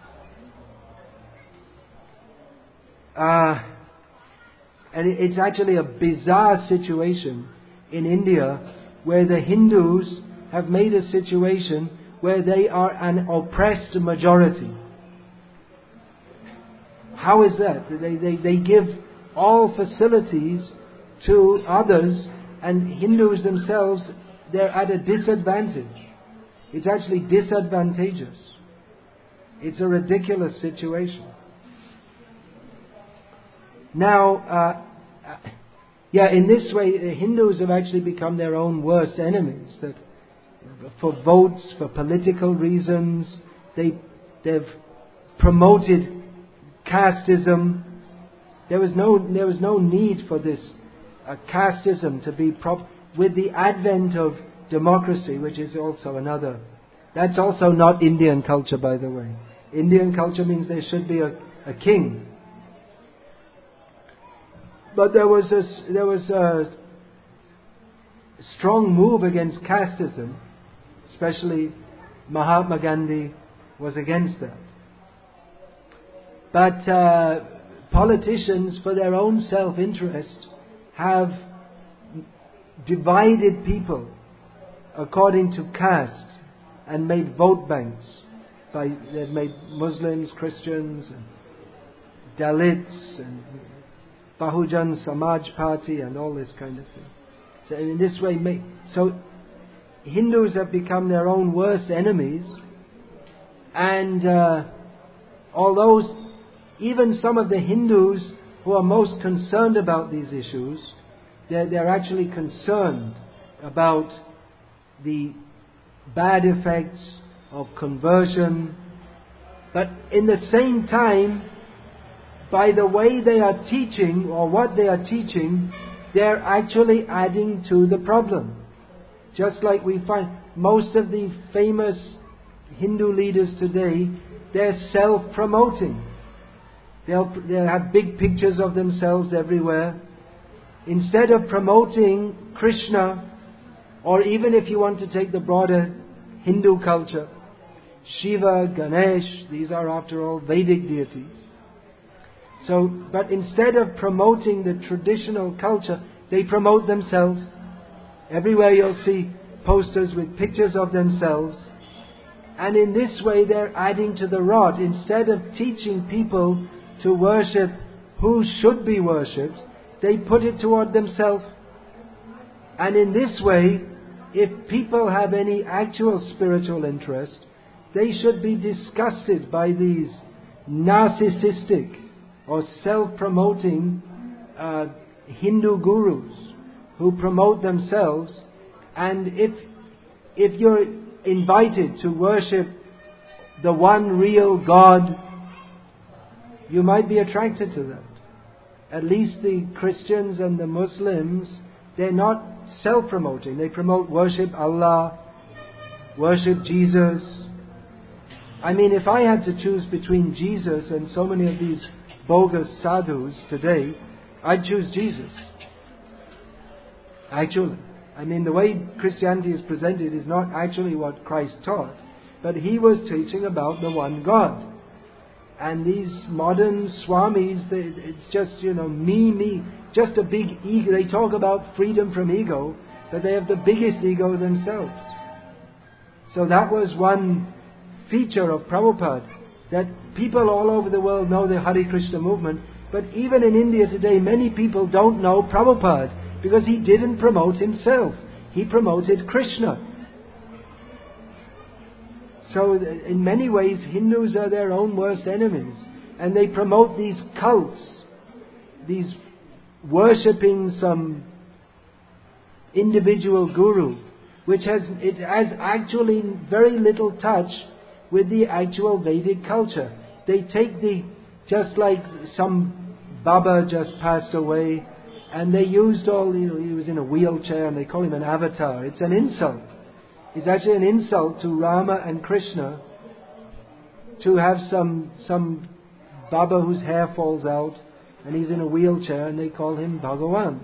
And it's actually a bizarre situation in India, where the Hindus have made a situation where they are an oppressed majority. How is that? They give all facilities to others, and Hindus themselves, they're at a disadvantage. It's actually disadvantageous. It's a ridiculous situation. Now, in this way, the Hindus have actually become their own worst enemies. That for votes, for political reasons, they've promoted casteism. There was no need for this casteism to be with the advent of democracy, which is also another. That's also not Indian culture, by the way. Indian culture means there should be a king. But there was a strong move against casteism, especially Mahatma Gandhi was against that. But politicians, for their own self-interest, have divided people according to caste and made vote banks. They've made Muslims, Christians, and Dalits, and Bahujan Samaj Party, and all this kind of thing. So in this way, Hindus have become their own worst enemies, and although even some of the Hindus who are most concerned about these issues, they're actually concerned about the bad effects of conversion. But in the same time, by the way they are teaching or what they are teaching, they're actually adding to the problem. Just like we find most of the famous Hindu leaders today, they're self-promoting. They'll have big pictures of themselves everywhere. Instead of promoting Krishna, or even if you want to take the broader Hindu culture, Shiva, Ganesh, these are after all Vedic deities. But instead of promoting the traditional culture, they promote themselves. Everywhere you'll see posters with pictures of themselves. And in this way they're adding to the rot. Instead of teaching people to worship who should be worshipped, they put it toward themselves. And in this way, if people have any actual spiritual interest, they should be disgusted by these narcissistic or self-promoting Hindu gurus who promote themselves. And if you're invited to worship the one real God, you might be attracted to that. At least the Christians and the Muslims, they're not self-promoting. They promote worship Allah, worship Jesus. I mean, if I had to choose between Jesus and so many of these bogus sadhus today, I'd choose Jesus. Actually. I mean, the way Christianity is presented is not actually what Christ taught, but He was teaching about the one God. And these modern swamis, it's just, me, just a big ego. They talk about freedom from ego, but they have the biggest ego themselves. So that was one feature of Prabhupada, that people all over the world know the Hare Krishna movement, but even in India today, many people don't know Prabhupada, because he didn't promote himself. He promoted Krishna. So in many ways, Hindus are their own worst enemies. And they promote these cults, these worshipping some individual guru, which has actually very little touch with the actual Vedic culture. They take just like some Baba just passed away, and they used he was in a wheelchair, and they call him an avatar. It's an insult. It's actually an insult to Rama and Krishna to have some Baba whose hair falls out and he's in a wheelchair and they call him Bhagavan.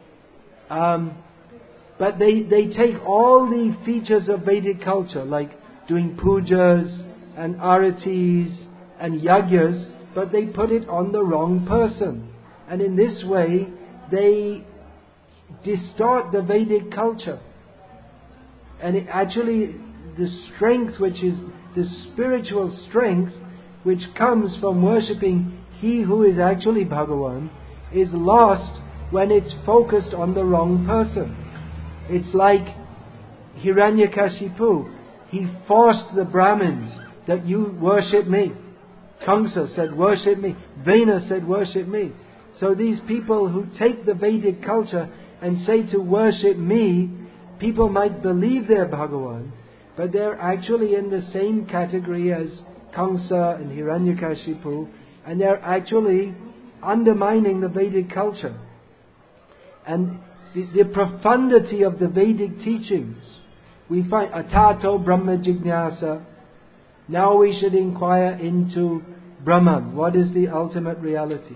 But they take all the features of Vedic culture, like doing pujas and aratis and yagyas, but they put it on the wrong person. And in this way, they distort the Vedic culture. And the strength, which is the spiritual strength, which comes from worshipping He who is actually Bhagavan, is lost when it's focused on the wrong person. It's like Hiranyakashipu. He forced the Brahmins that you worship me. Kamsa said, worship me. Vena said, worship me. So these people who take the Vedic culture and say to worship me, people might believe they're Bhagavan, but they're actually in the same category as Kamsa and Hiranyakashipu, and they're actually undermining the Vedic culture. And the profundity of the Vedic teachings, we find Atato Brahma Jignasa. Now we should inquire into Brahman. What is the ultimate reality?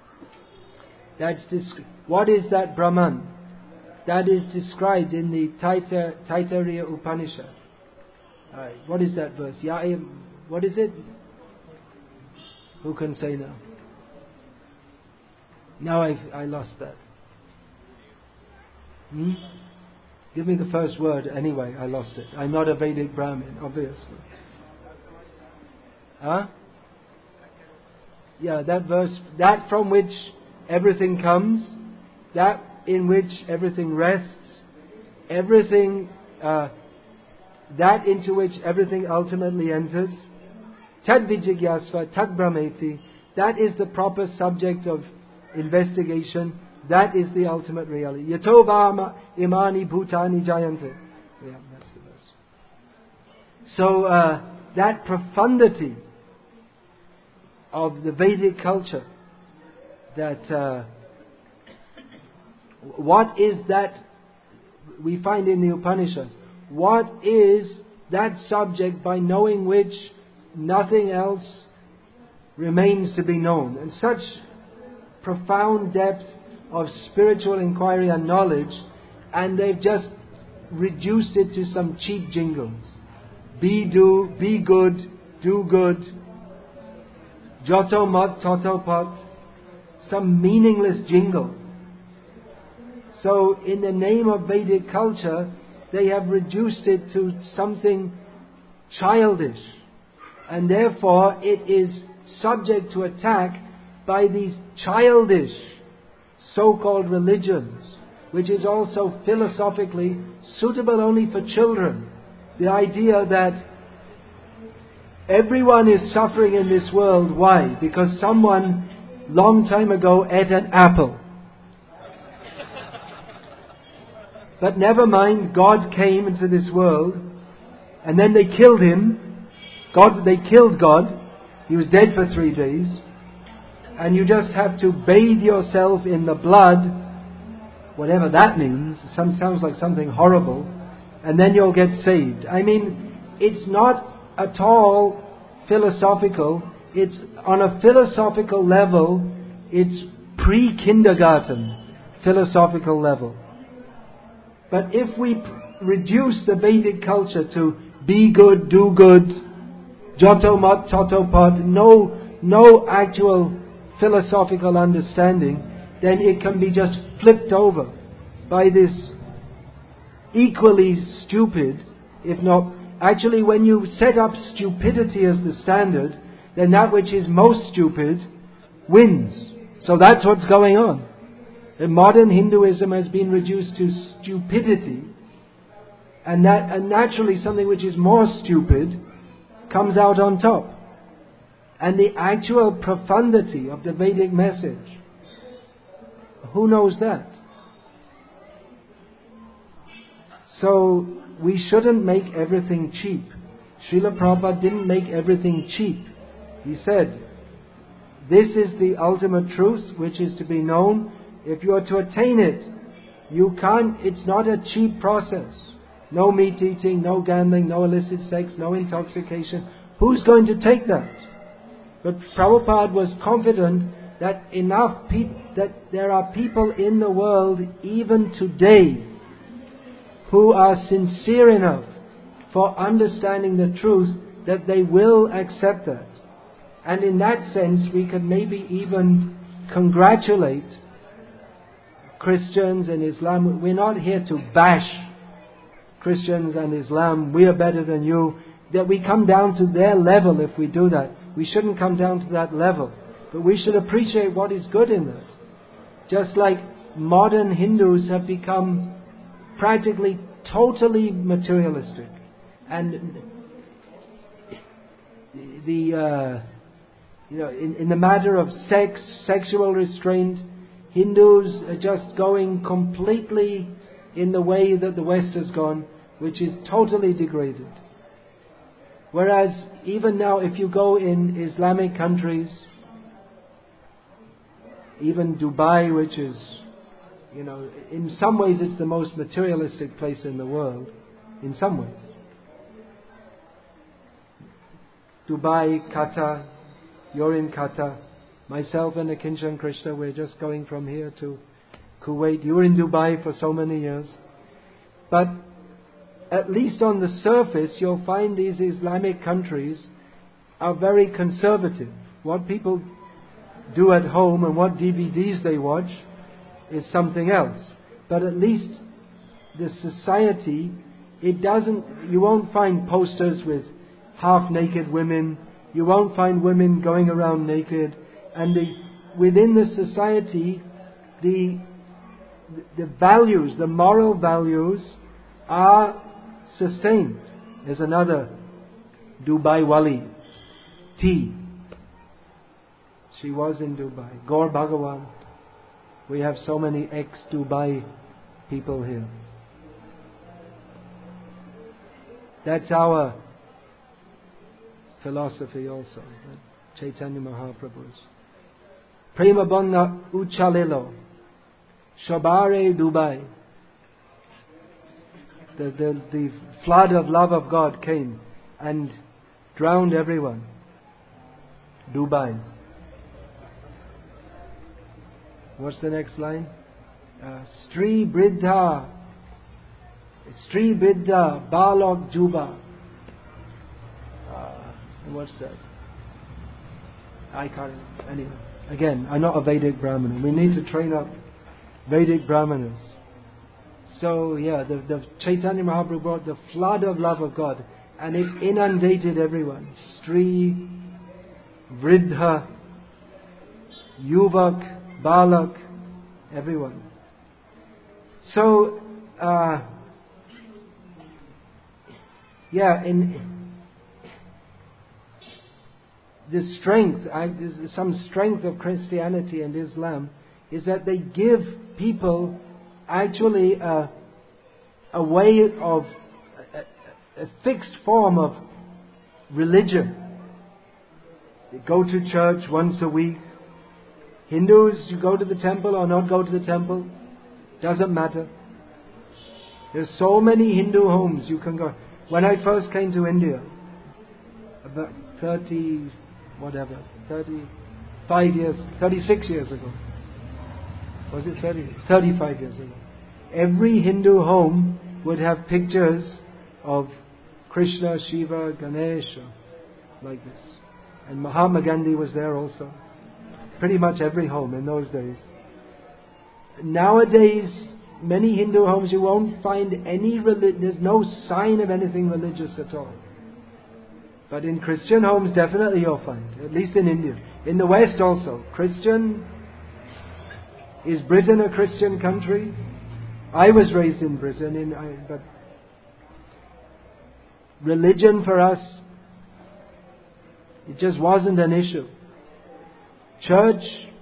What is that Brahman? That is described in the Taittiriya Upanishad. What is that verse? What is it? Who can say now? Now I lost that. Give me the first word anyway. I lost it. I'm not a Vedic Brahmin, obviously. Yeah, that verse, that from which everything comes, that in which everything rests, everything, that into which everything ultimately enters. Tad vijigyasva, tad brahmeti. That is the proper subject of investigation. That is the ultimate reality. Yato va imani bhutani jayante. Yeah, that's the verse. So that profundity of the Vedic culture, that what is that we find in the Upanishads? What is that subject by knowing which nothing else remains to be known? And such profound depth of spiritual inquiry and knowledge, and they've just reduced it to some cheap jingles. Be good, do good. Joto mat, toto pot. Some meaningless jingle. So in the name of Vedic culture, they have reduced it to something childish. And therefore it is subject to attack by these childish so-called religions, which is also philosophically suitable only for children. The idea that everyone is suffering in this world. Why? Because someone long time ago ate an apple. But never mind, God came into this world and then they killed Him. They killed God. He was dead for 3 days. And you just have to bathe yourself in the blood, whatever that means. Sounds like something horrible. And then you'll get saved. I mean, it's not at all philosophical. It's on a philosophical level, it's pre-kindergarten philosophical level. But if we reduce the Vedic culture to be good, do good, joto mat, toto pot, no actual philosophical understanding, then it can be just flipped over by this equally stupid, if not... Actually, when you set up stupidity as the standard, then that which is most stupid wins. So that's what's going on. And modern Hinduism has been reduced to stupidity, and naturally something which is more stupid comes out on top. And the actual profundity of the Vedic message, who knows that? So we shouldn't make everything cheap. Srila Prabhupada didn't make everything cheap. He said, this is the ultimate truth which is to be known. If you are to attain it, it's not a cheap process. No meat eating, no gambling, no illicit sex, no intoxication. Who's going to take that? But Prabhupada was confident that that there are people in the world even today who are sincere enough for understanding the truth that they will accept that. And in that sense, we can maybe even congratulate Christians and Islam. We're not here to bash Christians and Islam. We are better than you. That we come down to their level if we do that. We shouldn't come down to that level. But we should appreciate what is good in that. Just like modern Hindus have become practically totally materialistic, and in the matter of sexual restraint, Hindus are just going completely in the way that the West has gone, which is totally degraded. Whereas even now, if you go in Islamic countries, even Dubai, which is, in some ways it's the most materialistic place in the world, in some ways. Dubai, Qatar, you're in Qatar. Myself and Akinchan Krishna, we're just going from here to Kuwait. You were in Dubai for so many years. But at least on the surface, you'll find these Islamic countries are very conservative. What people do at home and what DVDs they watch is something else. But at least the society, you won't find posters with half-naked women. You won't find women going around naked. And within the society, the values, the moral values are sustained. There's another Dubai Wali. T. She was in Dubai. Gaur Bhagawan. We have so many ex-Dubai people here. That's our philosophy also. Chaitanya Mahaprabhu's. Prema Banda Uchalilo. Shabare Dubai. The flood of love of God came and drowned everyone. Dubai. What's the next line? Stri Bridha Balok Juba. What's that? I can't. Anyway, again, I'm not a Vedic Brahmana. We need to train up Vedic Brahmanas. So yeah, the Chaitanya Mahaprabhu brought the flood of love of God, and it inundated everyone. Stri, Vridha, Yuvak, Balak, everyone. So in the strength, some strength of Christianity and Islam is that they give people actually a way of a fixed form of religion. They go to church once a week. Hindus, you go to the temple or not go to the temple, doesn't matter. There's so many Hindu homes you can go. When I first came to India, about 36 years ago. Was it 30? 35 years ago. Every Hindu home would have pictures of Krishna, Shiva, Ganesha, like this. And Mahatma Gandhi was there also. Pretty much every home in those days. Nowadays, many Hindu homes you won't find any there's no sign of anything religious at all. But in Christian homes, definitely you'll find, at least in India. In the West also, Christian. Is Britain a Christian country? I was raised in Britain, but religion for us, it just wasn't an issue. Church,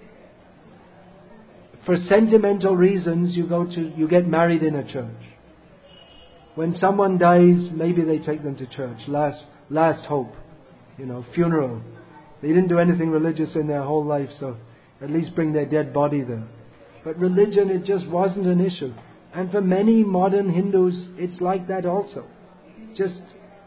for sentimental reasons, you get married in a church. When someone dies, maybe they take them to church. Last hope, funeral. They didn't do anything religious in their whole life, so at least bring their dead body there. But religion, it just wasn't an issue. And for many modern Hindus, it's like that also. It's just,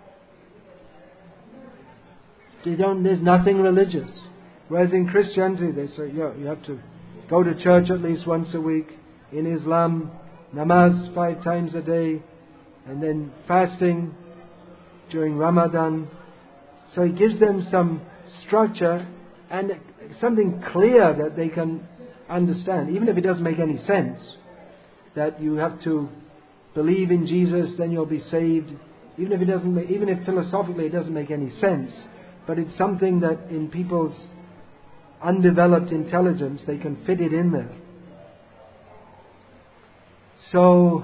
there's nothing religious. Whereas in Christianity, they say, you have to go to church at least once a week. In Islam, namaz 5 times a day. And then fasting during Ramadan. So it gives them some structure and something clear that they can understand, even if it doesn't make any sense, that you have to believe in Jesus, then you'll be saved. Even if philosophically it doesn't make any sense, but it's something that in people's undeveloped intelligence they can fit it in there. So,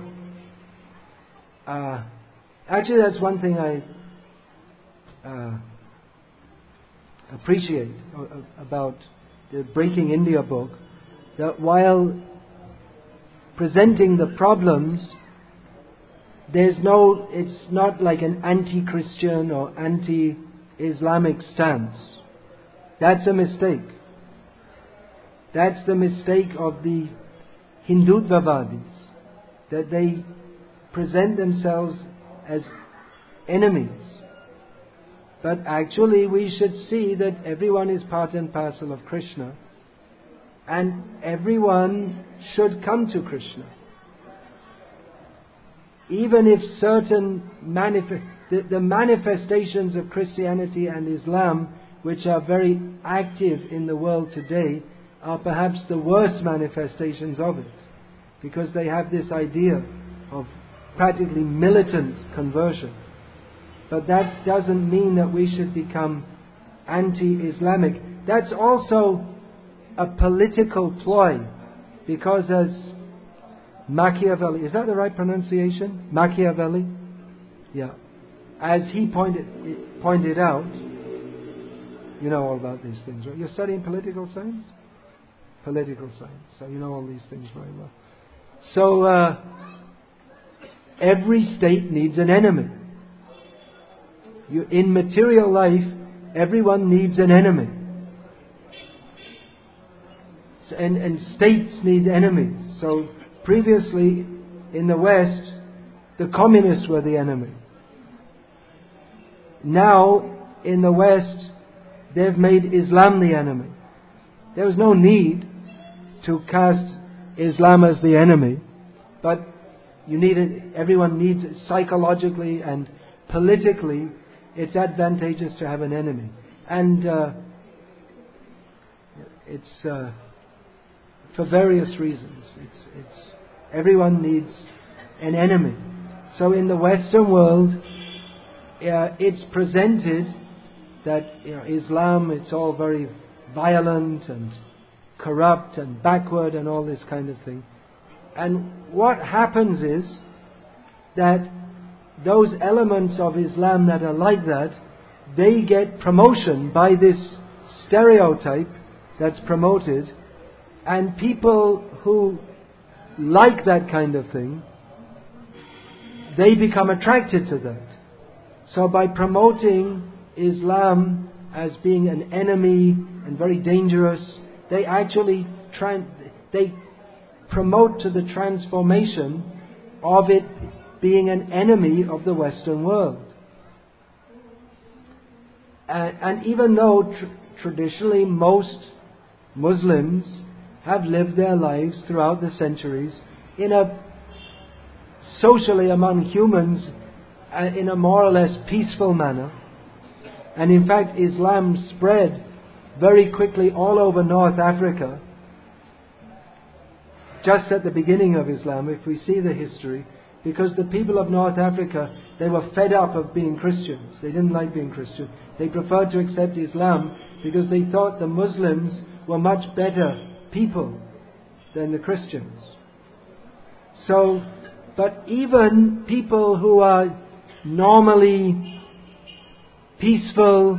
actually, that's one thing I appreciate about the Breaking India book. That while presenting the problems, it's not like an anti-Christian or anti-Islamic stance. That's a mistake. That's the mistake of the Hindutvavadis, that they present themselves as enemies. But actually we should see that everyone is part and parcel of Krishna. And everyone should come to Krishna. Even if certain the manifestations of Christianity and Islam, which are very active in the world today, are perhaps the worst manifestations of it. Because they have this idea of practically militant conversion. But that doesn't mean that we should become anti-Islamic. That's also a political ploy, because as Machiavelli, is that the right pronunciation? Machiavelli? Yeah. As he pointed out, You know all about these things, right? You're studying political science? Political science. So you know all these things very well. So, every state needs an enemy. In material life, everyone needs an enemy. And states need enemies. So previously, in the West, the communists were the enemy. Now, in the West, they've made Islam the enemy. There was no need to cast Islam as the enemy, but everyone needs it psychologically and politically. It's advantageous to have an enemy, and it's for various reasons. It's everyone needs an enemy. So in the Western world, it's presented that Islam, it's all very violent and corrupt and backward and all this kind of thing. And what happens is that those elements of Islam that are like that, they get promotion by this stereotype that's promoted, and people who like that kind of thing, they become attracted to that. So by promoting Islam as being an enemy and very dangerous, they actually they promote to the transformation of it being an enemy of the Western world. And even though traditionally most Muslims have lived their lives throughout the centuries socially among humans in a more or less peaceful manner, and in fact Islam spread very quickly all over North Africa. Just at the beginning of Islam, if we see the history, because the people of North Africa, they were fed up of being Christians. They didn't like being Christian. They preferred to accept Islam because they thought the Muslims were much better people than the Christians. So, but even people who are normally peaceful,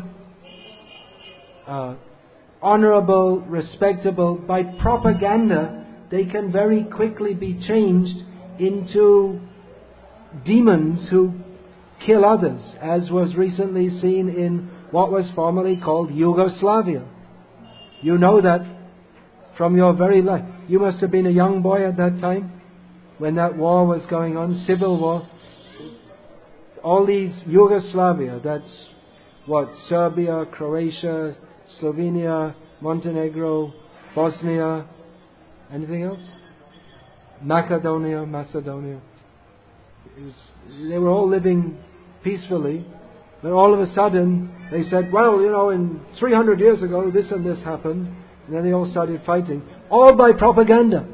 honorable, respectable, by propaganda, they can very quickly be changed into demons who kill others, as was recently seen in what was formerly called Yugoslavia. You know that from your very life. You must have been a young boy at that time when that war was going on, civil war. All these Yugoslavia, that's what, Serbia, Croatia, Slovenia, Montenegro, Bosnia, anything else? Macedonia. They were all living peacefully, but all of a sudden they said, well, in 300 years ago this and this happened, and then they all started fighting, all by propaganda.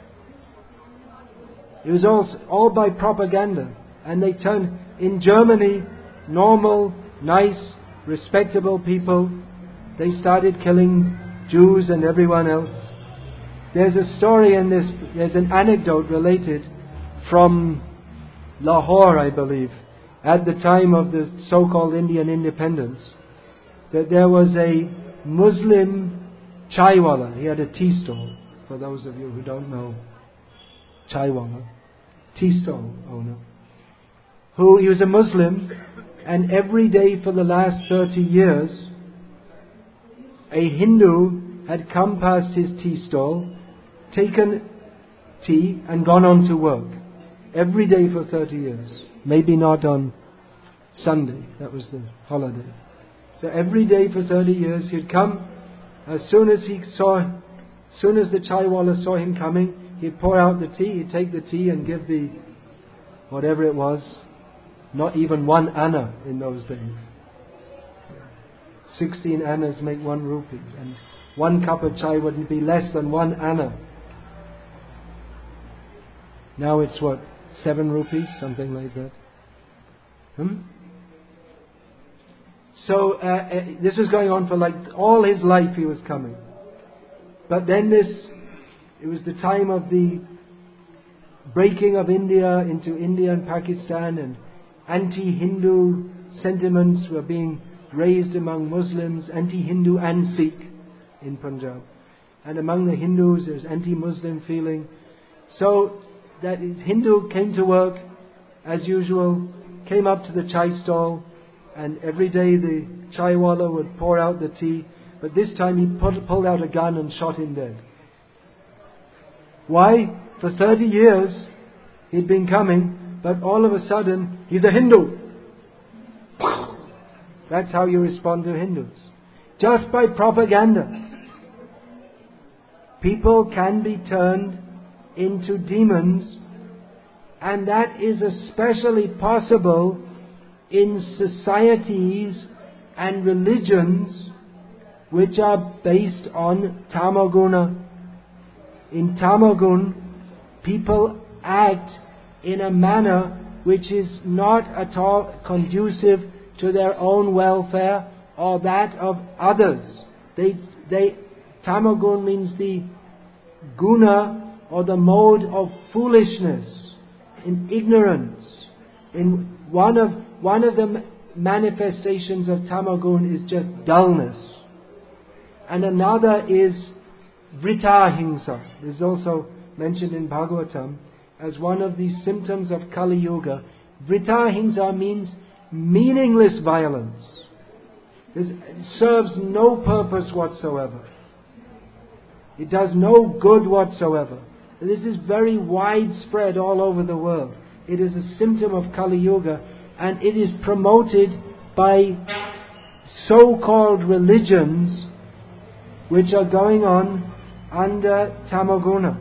It was all by propaganda. And they turned, in Germany, normal, nice, respectable people, they started killing Jews and everyone else. There's a story there's an anecdote related from Lahore, I believe, at the time of the so-called Indian independence, that there was a Muslim chaiwala. He had a tea stall, for those of you who don't know, chaiwala, tea stall owner, he was a Muslim, and every day for the last 30 years, a Hindu had come past his tea stall, taken tea and gone on to work. Every day for 30 years. Maybe not on Sunday. That was the holiday. So every day for 30 years he'd come. As soon as the chaiwala saw him coming, he'd pour out the tea, he'd take the tea and give the, whatever it was, not even 1 anna in those days. 16 annas make 1 rupee. And 1 cup of chai wouldn't be less than 1 anna. Now it's 7 rupees, something like that. So this was going on for all his life. He was coming, but then it was the time of the breaking of India into India and Pakistan, and anti-Hindu sentiments were being raised among Muslims, anti-Hindu and Sikh in Punjab. And among the Hindus there's anti-Muslim feeling. So that Hindu came to work as usual, came up to the chai stall, and every day the chaiwala would pour out the tea, but this time he pulled out a gun and shot him dead. Why? For 30 years he'd been coming, but all of a sudden he's a Hindu. That's how you respond to Hindus. Just by propaganda. People can be turned into demons, and that is especially possible in societies and religions which are based on tamoguna. In tamagun, people act in a manner which is not at all conducive to their own welfare or that of others. Tamagun means the guna or the mode of foolishness, in ignorance. In one of the manifestations of tamagun is just dullness, and another is vritahingsa. This is also mentioned in Bhagavatam as one of the symptoms of Kali Yuga. Vritahingsa means meaningless violence. It serves no purpose whatsoever. It does no good whatsoever. This is very widespread all over the world. It is a symptom of Kali Yuga, and it is promoted by so-called religions which are going on under Tamoguna.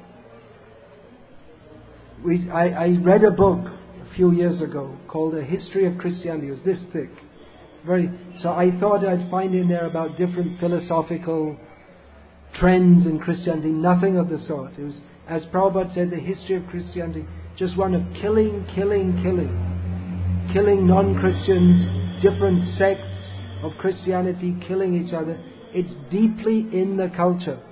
I read a book a few years ago called A History of Christianity. It was this thick. So I thought I'd find in there about different philosophical trends in Christianity. Nothing of the sort. It was, as Prabhupada said, the history of Christianity, just one of killing non-Christians, different sects of Christianity killing each other. It's deeply in the culture.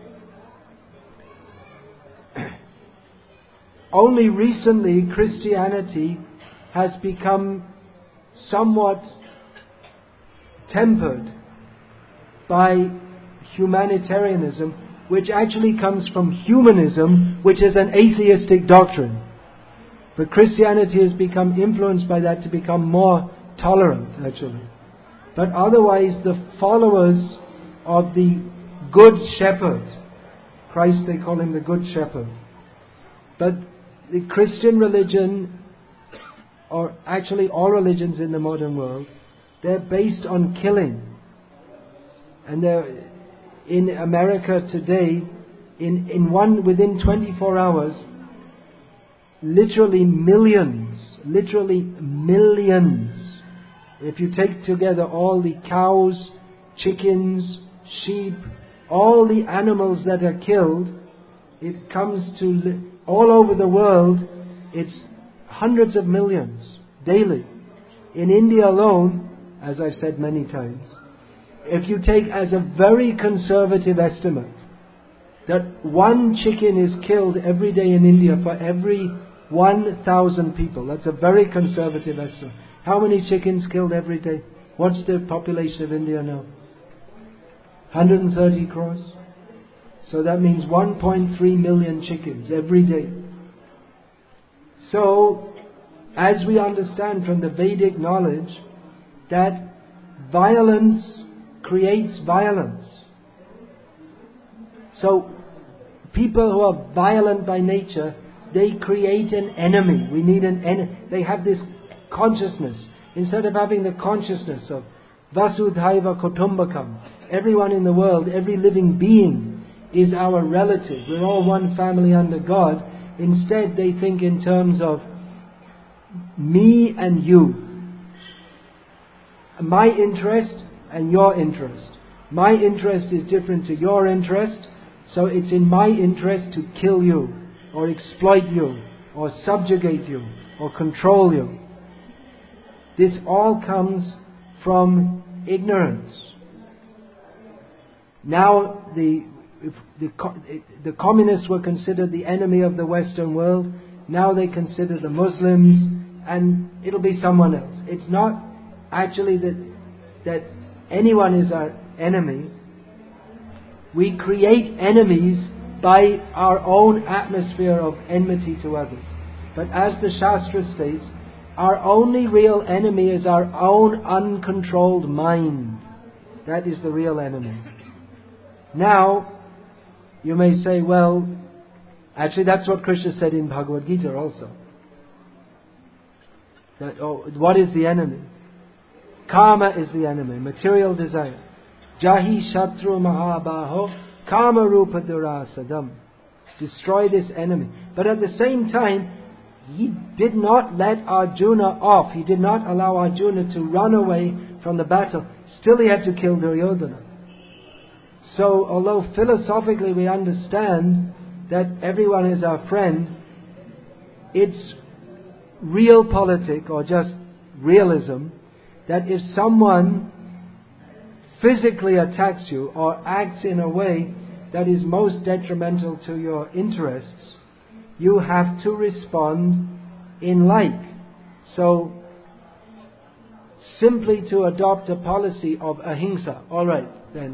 Only recently Christianity has become somewhat tempered by humanitarianism, which actually comes from humanism, which is an atheistic doctrine. But Christianity has become influenced by that to become more tolerant, actually. But otherwise, the followers of the Good Shepherd, Christ, they call him the Good Shepherd. But the Christian religion, or actually all religions in the modern world, they're based on killing. And they're in America today, within 24 hours, literally millions. If you take together all the cows, chickens, sheep, all the animals that are killed, it comes to all over the world, it's hundreds of millions daily. In India alone, as I've said many times, if you take as a very conservative estimate that one chicken is killed every day in India for every 1,000 people, that's a very conservative estimate. How many chickens killed every day? What's the population of India now? 130 crores. So that means 1.3 million chickens every day. So, as we understand from the Vedic knowledge, that violence creates violence. So, people who are violent by nature, they create an enemy. We need an enemy. They have this consciousness. Instead of having the consciousness of Vasudhaiva Kutumbakam, everyone in the world, every living being is our relative. We're all one family under God. Instead, they think in terms of me and you. My interest and your interest. My interest is different to your interest, so it's in my interest to kill you, or exploit you, or subjugate you, or control you. This all comes from ignorance. Now the communists were considered the enemy of the Western world. Now they consider the Muslims, and it'll be someone else. It's not actually that that anyone is our enemy, we create enemies by our own atmosphere of enmity to others. But as the Shastra states, our only real enemy is our own uncontrolled mind. That is the real enemy. Now, you may say, well, actually that's what Krishna said in Bhagavad Gita also. That, what is the enemy? Karma is the enemy, material desire. Jahi Shatru Mahabaho Kama Rupa Durasadam. Destroy this enemy. But at the same time, he did not let Arjuna off. He did not allow Arjuna to run away from the battle. Still he had to kill Duryodhana. So, although philosophically we understand that everyone is our friend, it's realpolitik, or just realism, that if someone physically attacks you or acts in a way that is most detrimental to your interests, you have to respond in like. So, simply to adopt a policy of ahimsa, alright,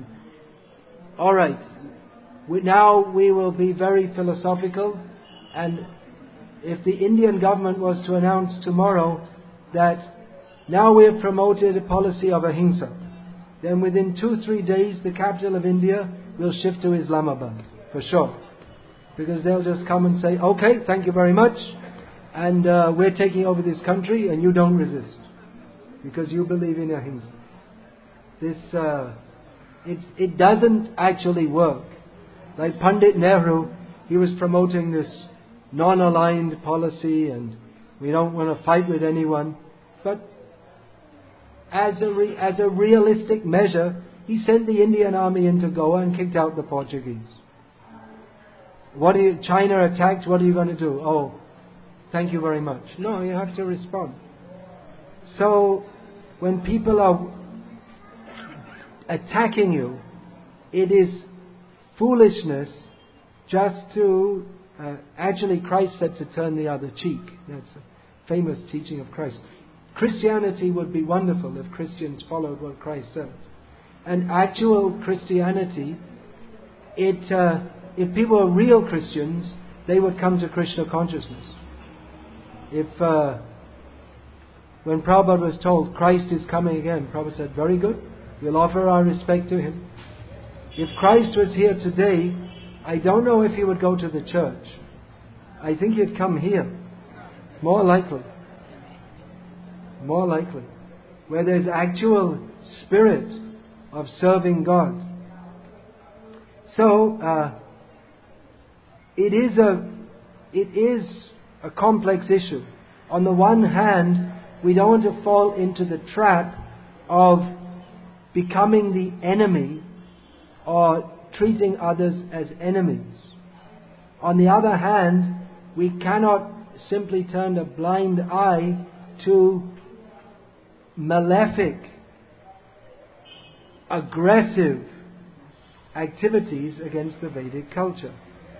now we will be very philosophical, and if the Indian government was to announce tomorrow that now we have promoted a policy of ahimsa, then within 2-3 days the capital of India will shift to Islamabad, for sure. Because they'll just come and say, okay, thank you very much, and we're taking over this country and you don't resist, because you believe in ahimsa. It doesn't actually work. Like Pandit Nehru, he was promoting this non-aligned policy and we don't want to fight with anyone. But as a realistic measure, he sent the Indian army into Goa and kicked out the Portuguese. China attacked, what are you going to do? Oh, thank you very much. No, you have to respond. So, when people are attacking you, it is foolishness just to... actually, Christ said to turn the other cheek. That's a famous teaching of Christ. Christianity would be wonderful if Christians followed what Christ said. And actual Christianity, if people are real Christians, they would come to Krishna consciousness. When Prabhupada was told Christ is coming again, Prabhupada said, very good, we'll offer our respect to him. If Christ was here today, I don't know if he would go to the church. I think he'd come here. More likely. Where there's actual spirit of serving God. So, it is a complex issue. On the one hand, we don't want to fall into the trap of becoming the enemy or treating others as enemies. On the other hand, we cannot simply turn a blind eye to malefic, aggressive activities against the Vedic culture.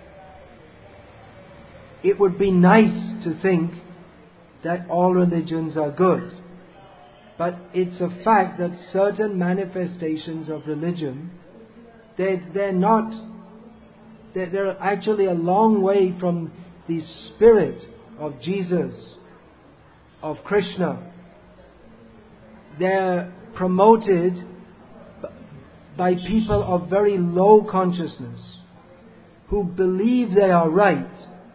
It would be nice to think that all religions are good, but it's a fact that certain manifestations of religion, they're actually a long way from the spirit of Jesus, of Krishna. They're promoted by people of very low consciousness who believe they are right.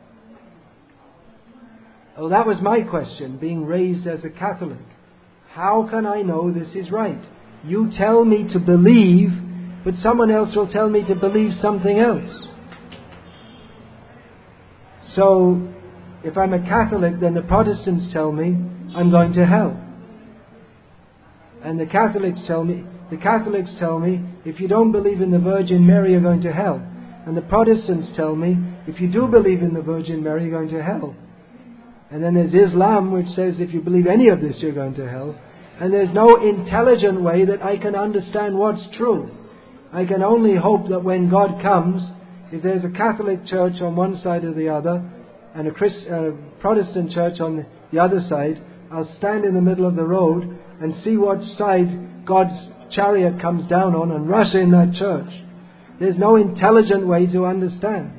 Oh, that was my question, being raised as a Catholic. How can I know this is right? You tell me to believe, but someone else will tell me to believe something else. So, if I'm a Catholic, then the Protestants tell me I'm going to hell. And the Catholics tell me, if you don't believe in the Virgin Mary, you're going to hell. And the Protestants tell me, if you do believe in the Virgin Mary, you're going to hell. And then there's Islam, which says if you believe any of this, you're going to hell. And there's no intelligent way that I can understand what's true. I can only hope that when God comes, if there's a Catholic church on one side or the other, and a Protestant church on the other side, I'll stand in the middle of the road and see what side God's chariot comes down on and rush in that church. There's no intelligent way to understand.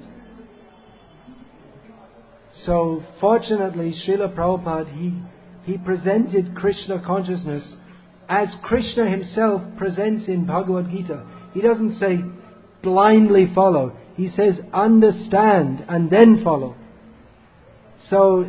So fortunately, Srila Prabhupada, he presented Krishna consciousness as Krishna himself presents in Bhagavad Gita. He doesn't say blindly follow. He says understand and then follow. So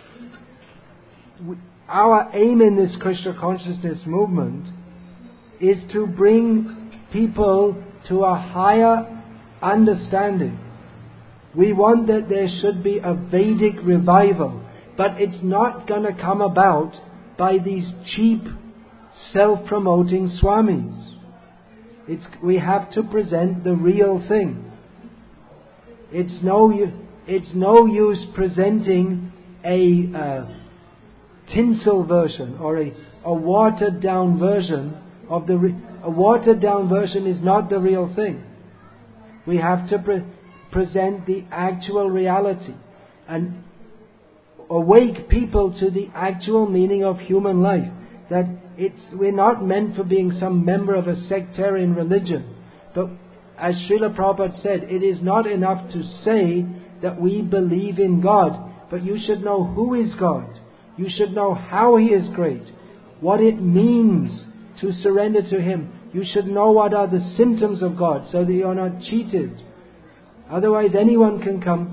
our aim in this Krishna consciousness movement is to bring people to a higher understanding. We want that there should be a Vedic revival, but it's not going to come about by these cheap, self-promoting swamis. We have to present the real thing. It's no use presenting a tinsel version or a watered down version of a watered down version is not the real thing. We have to present the actual reality and awake people to the actual meaning of human life. That we're not meant for being some member of a sectarian religion. But as Srila Prabhupada said, it is not enough to say that we believe in God, but you should know who is God. You should know how He is great, what it means to surrender to Him. You should know what are the symptoms of God so that you are not cheated. Otherwise anyone can come.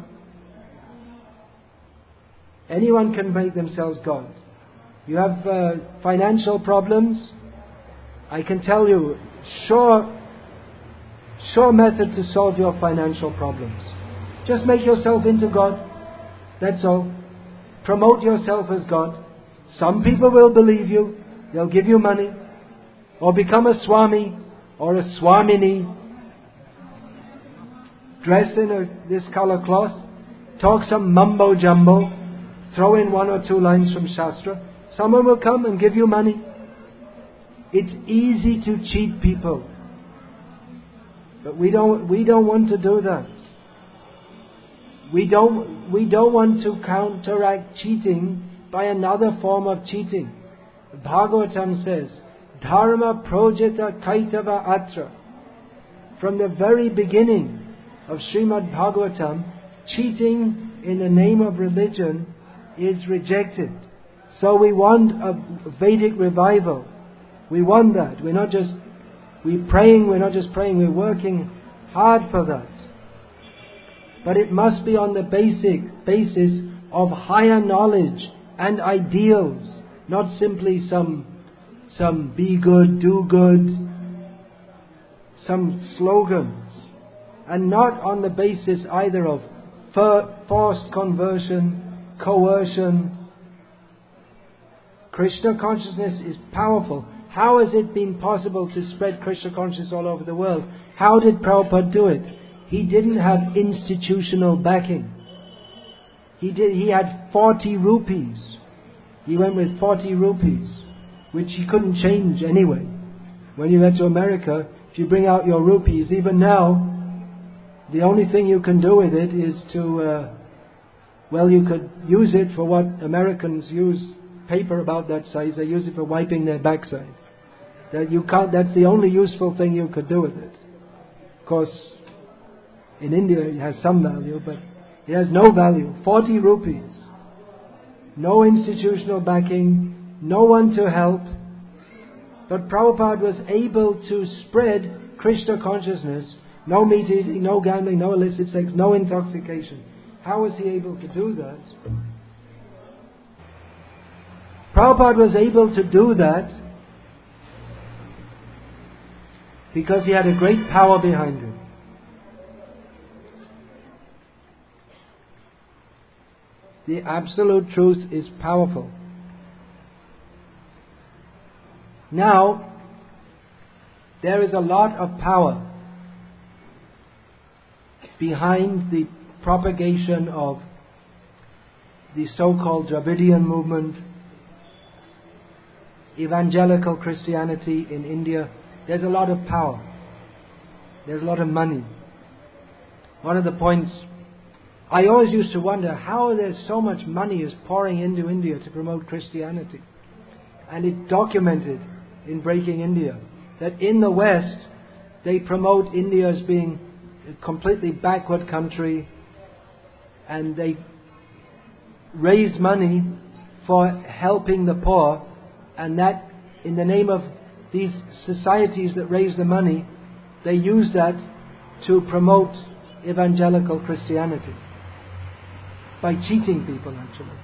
Anyone can make themselves God. You have financial problems. I can tell you, sure method to solve your financial problems. Just make yourself into God. That's all. Promote yourself as God. Some people will believe you. They'll give you money. Or become a Swami or a Swamini. Dress in this color cloth. Talk some mumbo jumbo. Throw in one or two lines from Shastra. Someone will come and give you money. It's easy to cheat people. But we don't want to do that. We don't want to counteract cheating by another form of cheating. Bhagavatam says, Dharma projita kaitava atra. From the very beginning of Srimad Bhagavatam, cheating in the name of religion is rejected. So we want a Vedic revival. We want that. We're not just praying, we're working hard for that. But it must be on the basis of higher knowledge and ideals, not simply some be good, do good, some slogans, and not on the basis either of forced conversion, coercion. Krishna consciousness is powerful. How has it been possible to spread Krishna consciousness all over the world? How did Prabhupada do it? He didn't have institutional backing. He had 40 rupees. He went with 40 rupees, which he couldn't change anyway. When you went to America, if you bring out your rupees, even now, the only thing you can do with it is to, you could use it for what Americans use paper about that size. They use it for wiping their backside. That's the only useful thing you could do with it. Of course, in India it has some value, but it has no value. 40 rupees. No institutional backing, no one to help. But Prabhupada was able to spread Krishna consciousness. No meat eating, no gambling, no illicit sex, no intoxication. How was he able to do that? Prabhupada was able to do that because he had a great power behind him. The absolute truth is powerful. Now, there is a lot of power behind the propagation of the so-called Dravidian movement, evangelical Christianity in India. There's a lot of power. There's a lot of money. One of the points I always used to wonder how there's so much money is pouring into India to promote Christianity. And it's documented in Breaking India that in the West they promote India as being a completely backward country, and they raise money for helping the poor, and that in the name of these societies that raise the money, they use that to promote evangelical Christianity by cheating people, actually.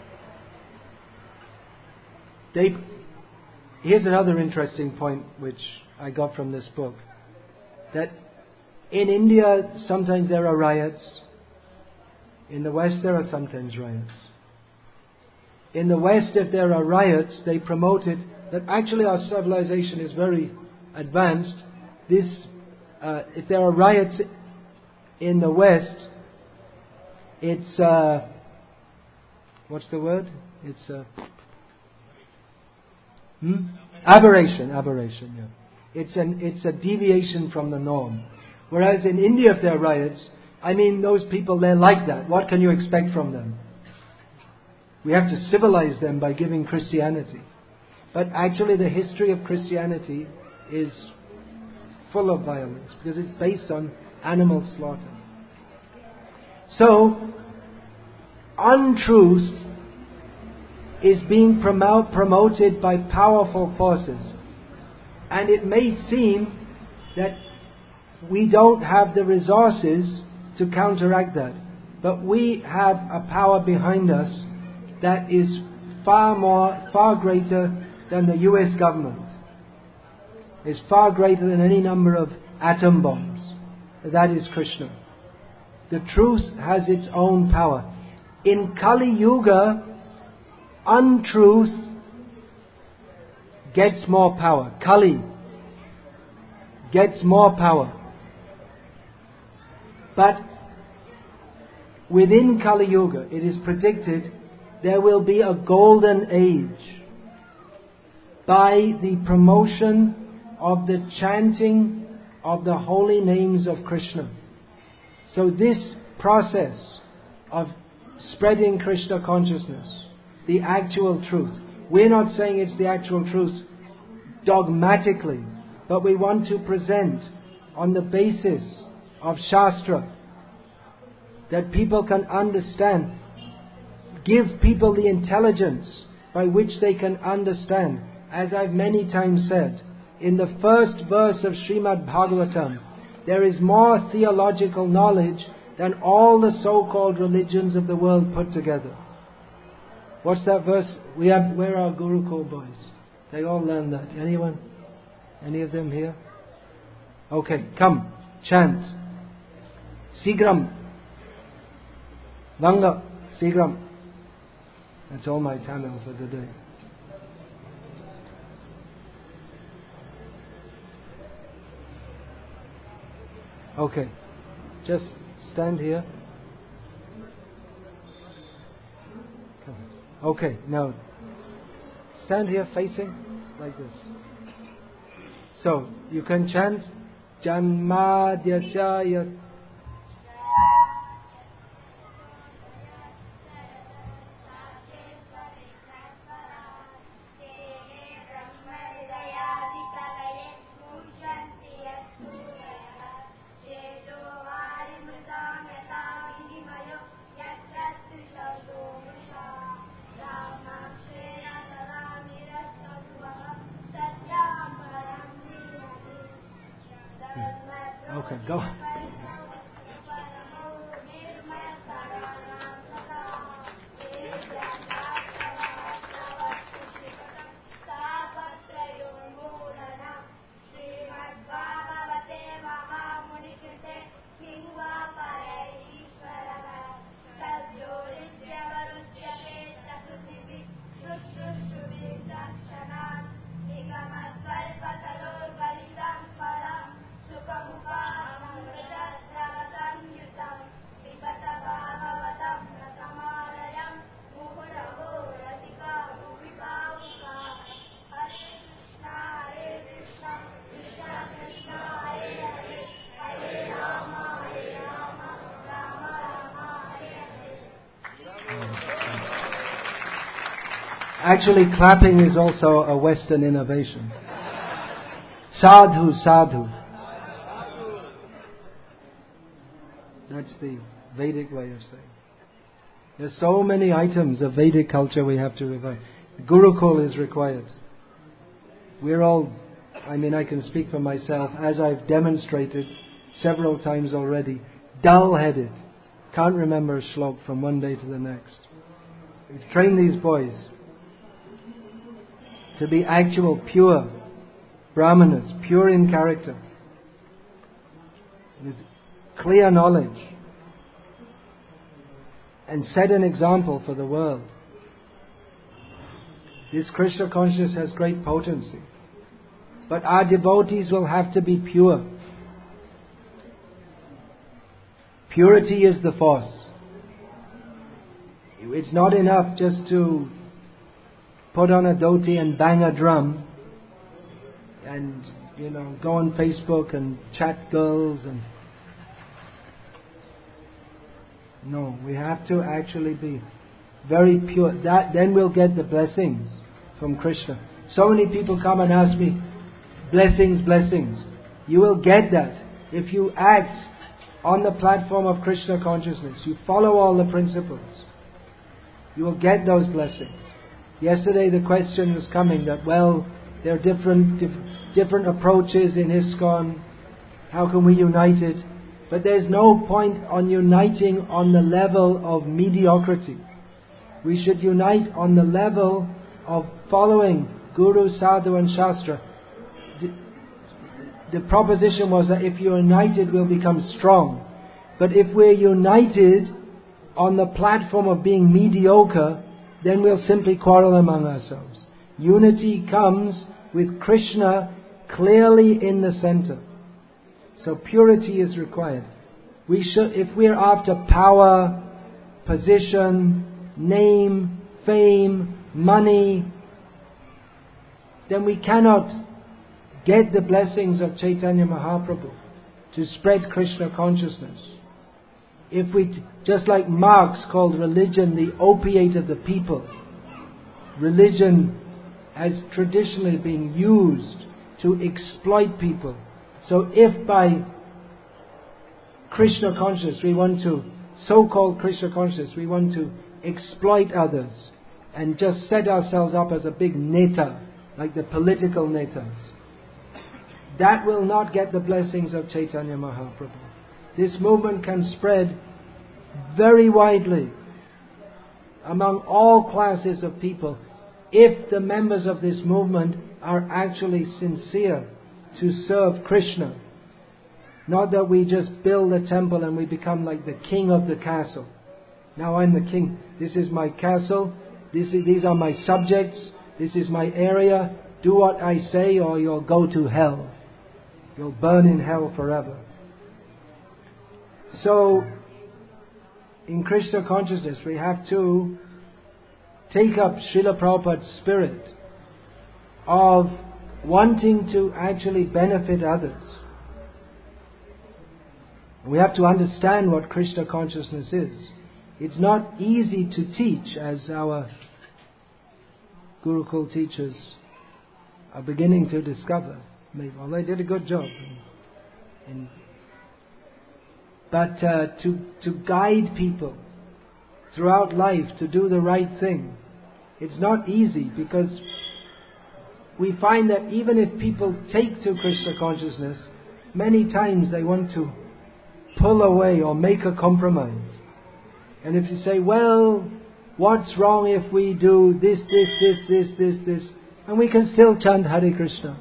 Here's another interesting point which I got from this book, that in India sometimes there are riots. In the West there are sometimes riots. In the West, if there are riots, they promote it that actually our civilization is very advanced. If there are riots in the West, it's what's the word? It's aberration. Yeah. It's a deviation from the norm. Whereas in India, if there are riots, those people, they're like that. What can you expect from them? We have to civilize them by giving Christianity. But actually the history of Christianity is full of violence because it's based on animal slaughter. So, untruth is being promoted by powerful forces. And it may seem that we don't have the resources to counteract that. But we have a power behind us that is far greater than the US government. Is far greater than any number of atom bombs. That is Krishna. The truth has its own power. In Kali Yuga, untruth gets more power. Kali gets more power. But within Kali Yuga, it is predicted there will be a golden age by the promotion of the chanting of the holy names of Krishna. So this process of spreading Krishna consciousness, the actual truth, we're not saying it's the actual truth dogmatically, but we want to present on the basis of Shastra that people can understand, give people the intelligence by which they can understand. As I've many times said, in the first verse of Srimad Bhagavatam, there is more theological knowledge than all the so-called religions of the world put together. What's that verse? Where are Gurukul boys? They all learn that. Anyone? Any of them here? Okay, come, chant. Sigram. Vanga. Sigram. That's all my Tamil for today. Okay, just stand here. Come. Okay, now stand here facing like this. So you can chant Janmadyasya. Okay, go. Actually, clapping is also a Western innovation. Sadhu, sadhu. That's the Vedic way of saying. There's so many items of Vedic culture we have to revive. Gurukul is required. We're all, I can speak for myself, as I've demonstrated several times already, dull-headed. Can't remember a shlok from one day to the next. We've trained these boys to be actual, pure brahmanas, pure in character, with clear knowledge, and set an example for the world. This Krishna consciousness has great potency. But our devotees will have to be pure. Purity is the force. It's not enough just to put on a dhoti and bang a drum and, go on Facebook and chat girls and... No, we have to actually be very pure. Then we'll get the blessings from Krishna. So many people come and ask me, blessings, blessings. You will get that if you act on the platform of Krishna consciousness. You follow all the principles. You will get those blessings. Yesterday the question was coming that, there are different approaches in ISKCON. How can we unite it? But there's no point on uniting on the level of mediocrity. We should unite on the level of following Guru, Sadhu and Shastra. The proposition was that if you're united, we'll become strong. But if we're united on the platform of being mediocre, then we'll simply quarrel among ourselves. Unity comes with Krishna clearly in the center. So purity is required. If we're after power, position, name, fame, money, then we cannot get the blessings of Chaitanya Mahaprabhu to spread Krishna consciousness. If we, just like Marx called religion the opiate of the people, religion has traditionally been used to exploit people. So if by Krishna consciousness we want to, so-called Krishna consciousness, we want to exploit others and just set ourselves up as a big neta, like the political netas, that will not get the blessings of Chaitanya Mahaprabhu. This movement can spread very widely among all classes of people if the members of this movement are actually sincere to serve Krishna. Not that we just build a temple and we become like the king of the castle. Now I'm the king. This is my castle. These are my subjects. This is my area. Do what I say or you'll go to hell. You'll burn in hell forever. So, in Krishna consciousness, we have to take up Srila Prabhupada's spirit of wanting to actually benefit others. We have to understand what Krishna consciousness is. It's not easy to teach, as our Gurukul teachers are beginning to discover. Well, they did a good job. But to guide people throughout life to do the right thing, it's not easy, because we find that even if people take to Krishna consciousness, many times they want to pull away or make a compromise. And if you say, what's wrong if we do this, and we can still chant Hare Krishna.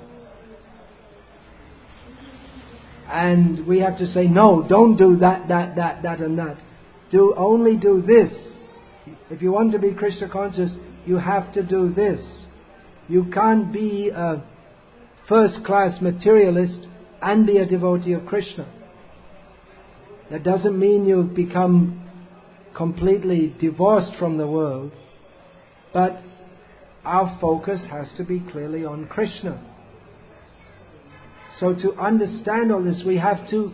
And we have to say, no, don't do that and that. Only do this. If you want to be Krishna conscious, you have to do this. You can't be a first-class materialist and be a devotee of Krishna. That doesn't mean you become completely divorced from the world, but our focus has to be clearly on Krishna. So to understand all this, we have to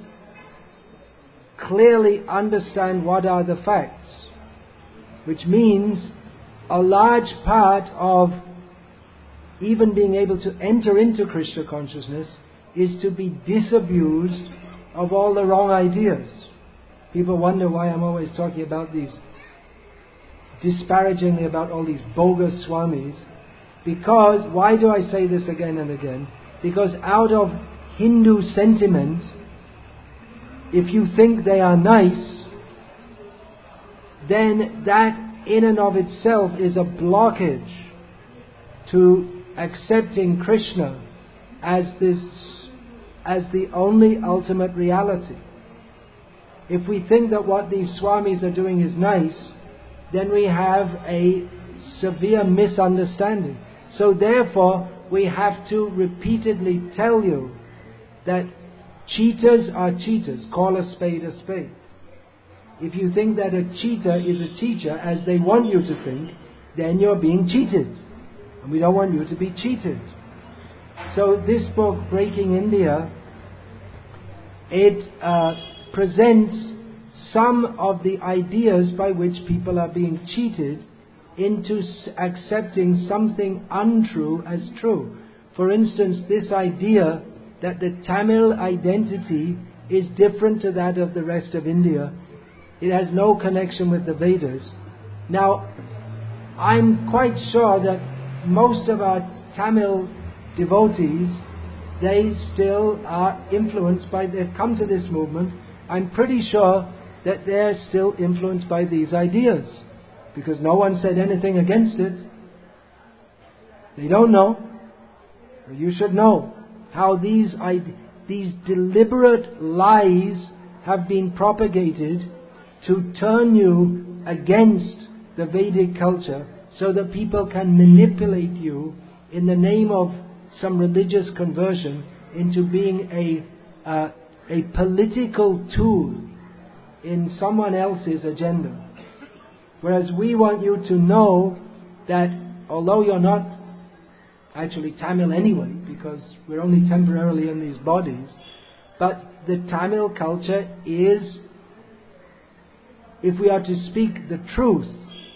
clearly understand what are the facts, which means a large part of even being able to enter into Krishna consciousness is to be disabused of all the wrong ideas. People wonder why I'm always talking about these, disparagingly about all these bogus swamis. Because, why do I say this again and again? Because out of Hindu sentiment, if you think they are nice, then that in and of itself is a blockage to accepting Krishna as the only ultimate reality. If we think that what these swamis are doing is nice, then we have a severe misunderstanding. So therefore, we have to repeatedly tell you that cheaters are cheaters. Call a spade a spade. If you think that a cheater is a teacher, as they want you to think, then you're being cheated. And we don't want you to be cheated. So this book, Breaking India, it presents some of the ideas by which people are being cheated into accepting something untrue as true. For instance, this idea that the Tamil identity is different to that of the rest of India. It has no connection with the Vedas. Now, I'm quite sure that most of our Tamil devotees, they still are influenced by, they've come to this movement, I'm pretty sure that they're still influenced by these ideas, because no one said anything against it. They don't know. You should know how these deliberate lies have been propagated to turn you against the Vedic culture, so that people can manipulate you in the name of some religious conversion into being a political tool in someone else's agenda. Whereas we want you to know that although you're not actually Tamil anyway, because we're only temporarily in these bodies, but the Tamil culture is, if we are to speak the truth,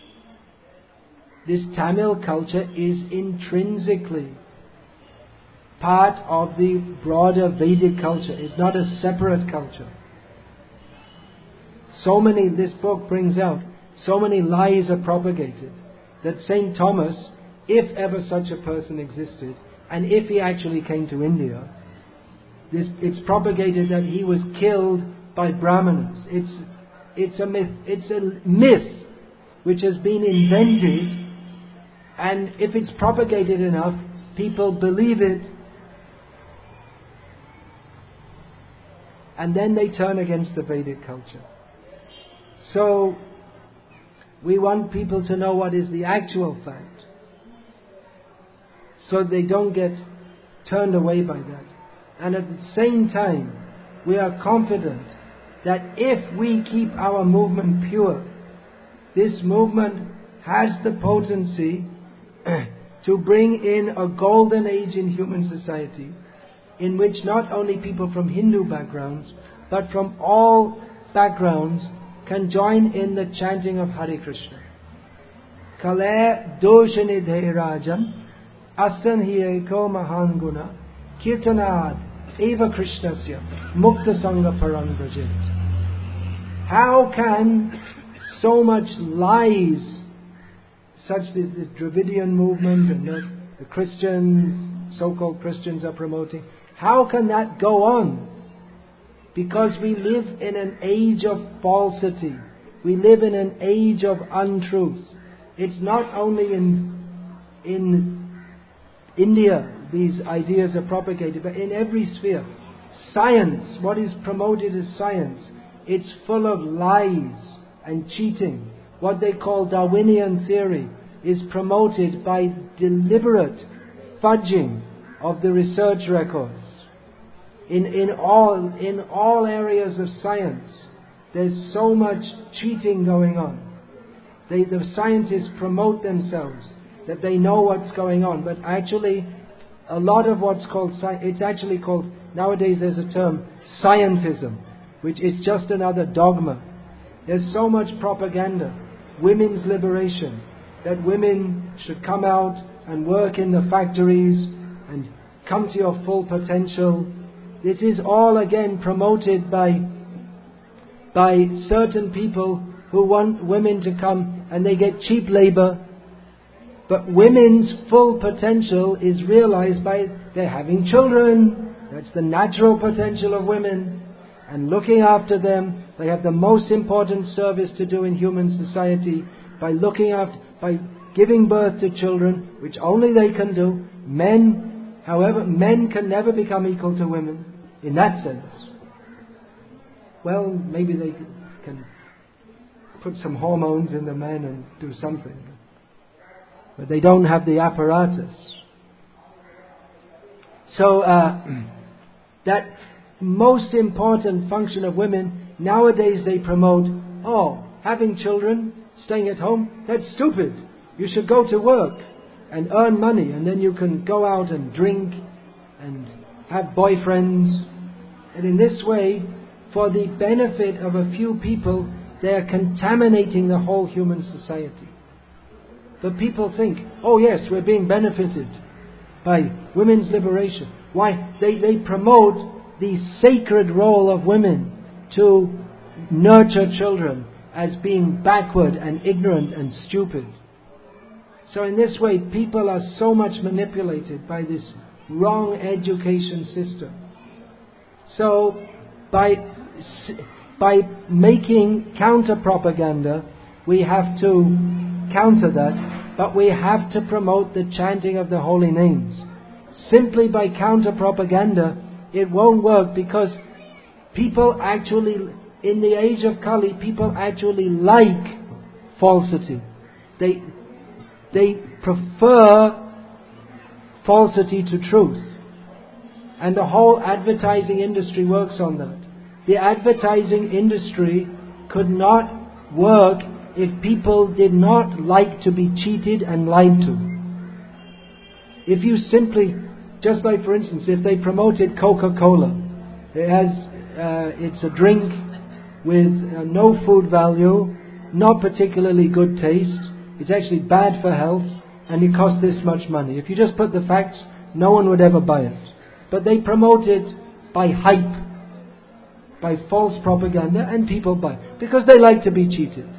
this Tamil culture is intrinsically part of the broader Vedic culture. It's not a separate culture. This book brings out, so many lies are propagated, that St. Thomas, if ever such a person existed, and if he actually came to India, it's propagated that he was killed by Brahmanas. It's a myth. It's a myth which has been invented, and if it's propagated enough, people believe it, and then they turn against the Vedic culture. So, we want people to know what is the actual fact, so they don't get turned away by that. And at the same time, we are confident that if we keep our movement pure, this movement has the potency to bring in a golden age in human society, in which not only people from Hindu backgrounds, but from all backgrounds can join in the chanting of Hare Krishna. Kale doshanidhe rajam astan hi eko mahan guna kirtanad eva krishnasya mukta sangha parang brajet. How can so much lies, such as this Dravidian movement and the Christians, so-called Christians are promoting, how can that go on? Because we live in an age of falsity. We live in an age of untruth. It's not only in India these ideas are propagated, but in every sphere. Science, what is promoted as science, it's full of lies and cheating. What they call Darwinian theory is promoted by deliberate fudging of the research records. In all areas of science, there's so much cheating going on. The scientists promote themselves that they know what's going on, but actually, a lot of what's called science, it's actually called, nowadays there's a term, scientism, which is just another dogma. There's so much propaganda, women's liberation, that women should come out and work in the factories and come to your full potential. This is all again promoted by certain people who want women to come, and they get cheap labor. But women's full potential is realized by their having children. That's the natural potential of women. And looking after them, they have the most important service to do in human society by giving birth to children, which only they can do. However, men can never become equal to women in that sense. Well, maybe they can put some hormones in the men and do something. But they don't have the apparatus. So, that most important function of women, nowadays they promote, having children, staying at home, that's stupid. You should go to work and earn money, and then you can go out and drink and have boyfriends. And in this way, for the benefit of a few people, they are contaminating the whole human society. But people think, yes, we're being benefited by women's liberation. Why? They promote the sacred role of women to nurture children as being backward and ignorant and stupid. So in this way, people are so much manipulated by this wrong education system. So by making counter-propaganda, we have to counter that, but we have to promote the chanting of the holy names. Simply by counter-propaganda, it won't work, because people actually, in the age of Kali, people actually like falsity. They prefer falsity to truth. And the whole advertising industry works on that. The advertising industry could not work if people did not like to be cheated and lied to. If you simply, just like for instance, if they promoted Coca-Cola, it's a drink with no food value, not particularly good taste, it's actually bad for health, and it costs this much money. If you just put the facts, no one would ever buy it. But they promote it by hype, by false propaganda, and people buy it because they like to be cheated.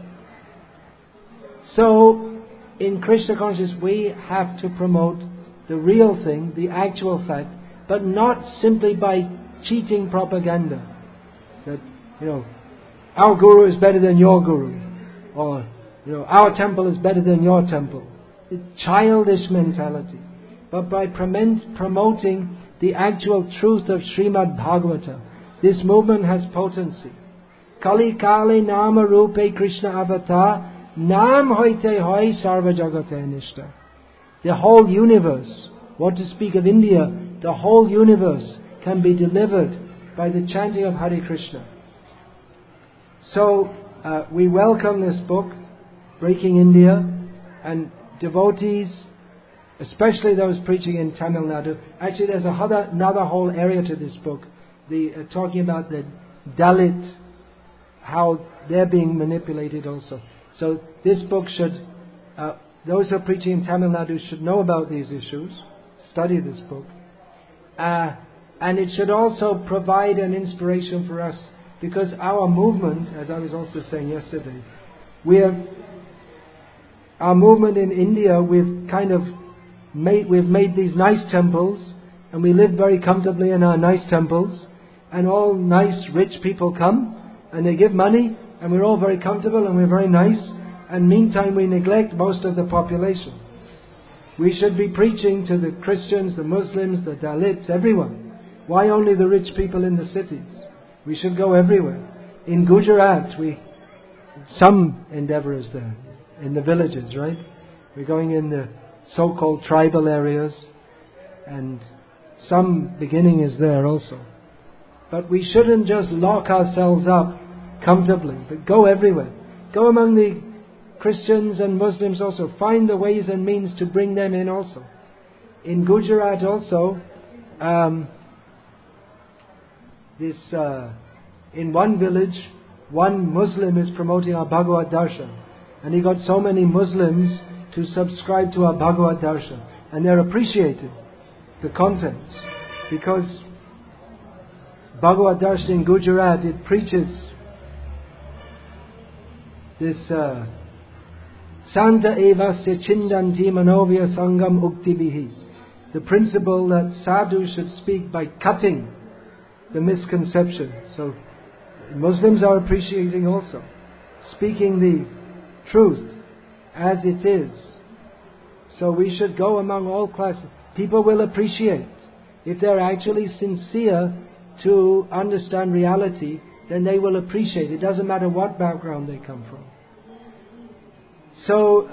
So, in Krishna consciousness, we have to promote the real thing, the actual fact, but not simply by cheating propaganda. That, our guru is better than your guru, or, our temple is better than your temple. It's childish mentality. But by promoting the actual truth of Srimad Bhagavata, this movement has potency. Kali Kali Nama Rupe Krishna Avatar Nam Hoite Hoi Sarva Jagate Nishta. The whole universe, what to speak of India, the whole universe can be delivered by the chanting of Hare Krishna. So, we welcome this book, Breaking India, and devotees, especially those preaching in Tamil Nadu. Actually, there's another whole area to this book, talking about the Dalit, how they're being manipulated also. So this book should, those who are preaching in Tamil Nadu should know about these issues, study this book. And it should also provide an inspiration for us, because our movement, as I was also saying yesterday, our movement in India, we've made these nice temples, and we live very comfortably in our nice temples, and all nice rich people come, and they give money, and we're all very comfortable and we're very nice, and meantime we neglect most of the population. We should be preaching to the Christians, the Muslims, the Dalits, everyone. Why only the rich people in the cities? We should go everywhere. In Gujarat, some endeavor is there, in the villages, right? We're going in the so-called tribal areas, and some beginning is there also. But we shouldn't just lock ourselves up comfortably, but go everywhere. Go among the Christians and Muslims also. Find the ways and means to bring them in also. In Gujarat also, in one village, one Muslim is promoting our Bhagavad Darshan. And he got so many Muslims, to subscribe to our Bhagavad Darshan, and they're appreciating the contents, because Bhagavad Darshan in Gujarat, it preaches this Santa evasya chindanti manovya sangam uktibihi, the principle that sadhu should speak by cutting the misconception. So Muslims are appreciating also, speaking the truth as it is. So we should go among all classes. People will appreciate. If they're actually sincere to understand reality, then they will appreciate. It doesn't matter what background they come from. So,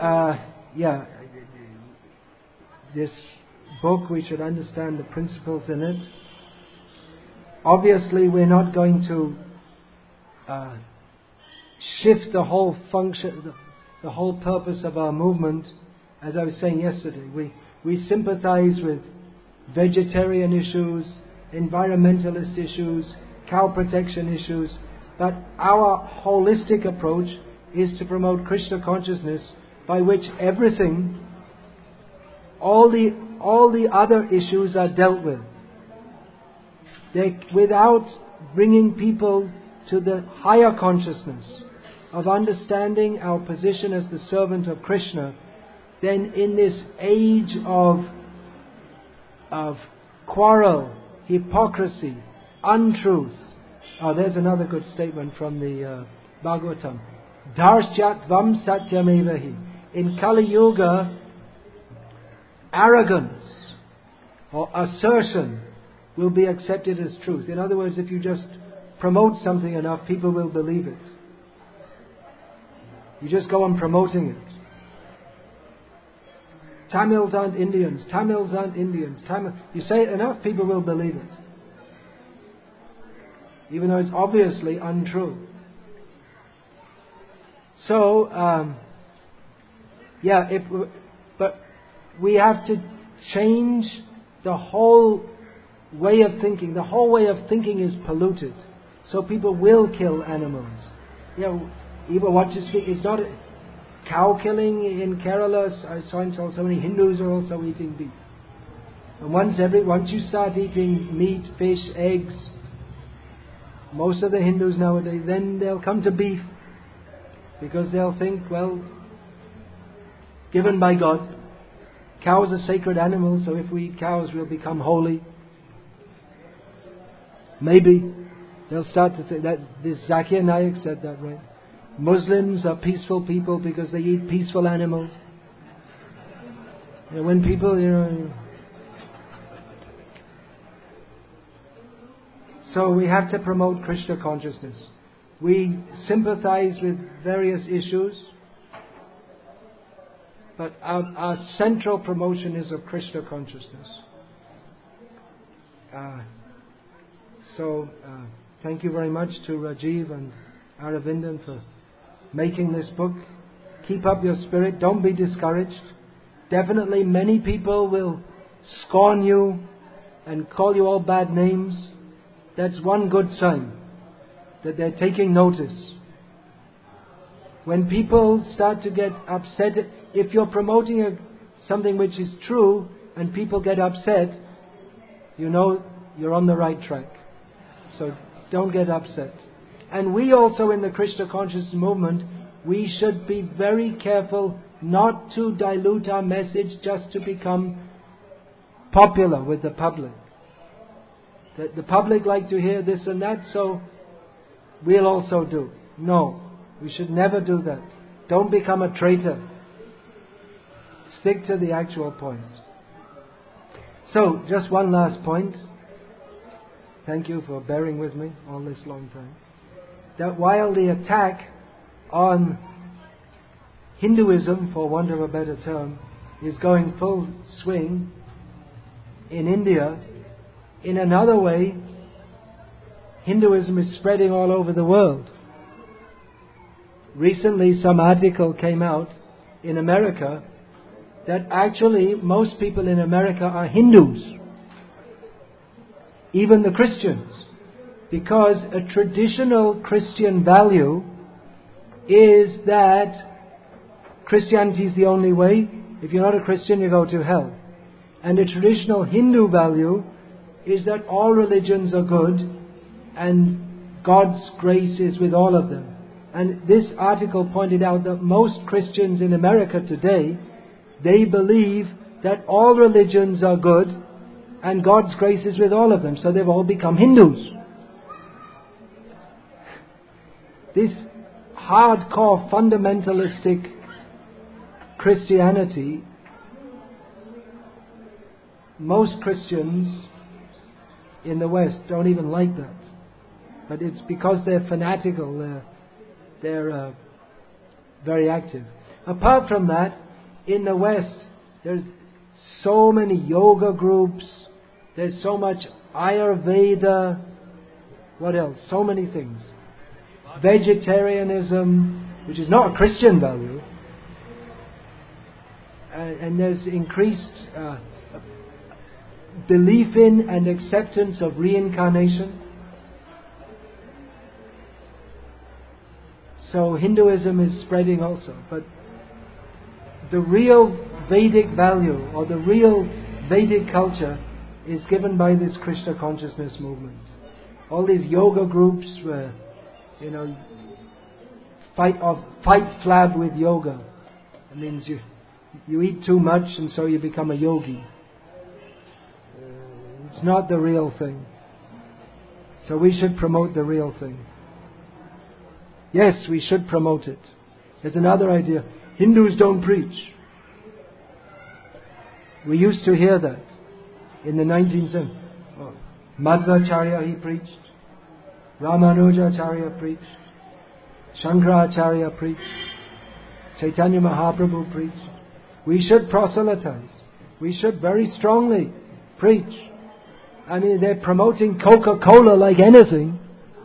this book, we should understand the principles in it. Obviously, we're not going to shift the whole function, the whole purpose of our movement. As I was saying yesterday, we sympathize with vegetarian issues, environmentalist issues, cow protection issues, but our holistic approach is to promote Krishna consciousness, by which everything, all the other issues are dealt with. Without bringing people to the higher consciousness of understanding our position as the servant of Krishna, then in this age of quarrel, hypocrisy, untruth. There's another good statement from the Bhagavatam. Darsyatvam satyamevahi. In Kali Yuga, arrogance or assertion will be accepted as truth. In other words, if you just promote something enough, people will believe it. You just go on promoting it. Tamils aren't Indians. Tamils aren't Indians. You say it enough, people will believe it, even though it's obviously untrue. So, but we have to change the whole way of thinking. The whole way of thinking is polluted, so people will kill animals. Even what you speak, it's not cow killing in Kerala. I saw him tell so many Hindus are also eating beef. And once you start eating meat, fish, eggs, most of the Hindus nowadays, then they'll come to beef, because they'll think, well, given by God, cows are sacred animals, so if we eat cows, we'll become holy. Maybe they'll start to think that. This Zakir Naik said that, right? Muslims are peaceful people because they eat peaceful animals. When people, so we have to promote Krishna consciousness. We sympathize with various issues, but our central promotion is of Krishna consciousness. Thank you very much to Rajiv and Aravindan for making this book. Keep up your spirit. Don't be discouraged. Definitely many people will scorn you and call you all bad names. That's one good sign that they're taking notice. When people start to get upset, if you're promoting something which is true and people get upset, you know you're on the right track. So don't get upset. And we also in the Krishna consciousness movement, we should be very careful not to dilute our message just to become popular with the public. That the public like to hear this and that, so we'll also do. No, we should never do that. Don't become a traitor. Stick to the actual point. So, just one last point. Thank you for bearing with me all this long time. That while the attack on Hinduism, for want of a better term, is going full swing in India, in another way, Hinduism is spreading all over the world. Recently, some article came out in America that actually most people in America are Hindus, even the Christians, because a traditional Christian value is that Christianity is the only way. If you're not a Christian, you go to hell. And the traditional Hindu value is that all religions are good and God's grace is with all of them. And this article pointed out that most Christians in America today, they believe that all religions are good and God's grace is with all of them. So they've all become Hindus. This hardcore fundamentalistic Christianity, most Christians in the West don't even like that. But it's because they're fanatical, they're very active. Apart from that, in the West, there's so many yoga groups, there's so much Ayurveda, what else? So many things. Vegetarianism, which is not a Christian value, and there's increased belief in and acceptance of reincarnation. So Hinduism is spreading also, but the real Vedic value or the real Vedic culture is given by this Krishna consciousness movement. All these yoga groups where, fight flab with yoga. It means you eat too much and so you become a yogi. It's not the real thing. So we should promote the real thing. Yes, we should promote it. There's another idea. Hindus don't preach. We used to hear that in the 19th century. Madhvacharya, he preached. Ramanujacharya preached. Shankaracharya preached. Chaitanya Mahaprabhu preached. We should proselytize. We should very strongly preach. I mean, they're promoting Coca-Cola like anything.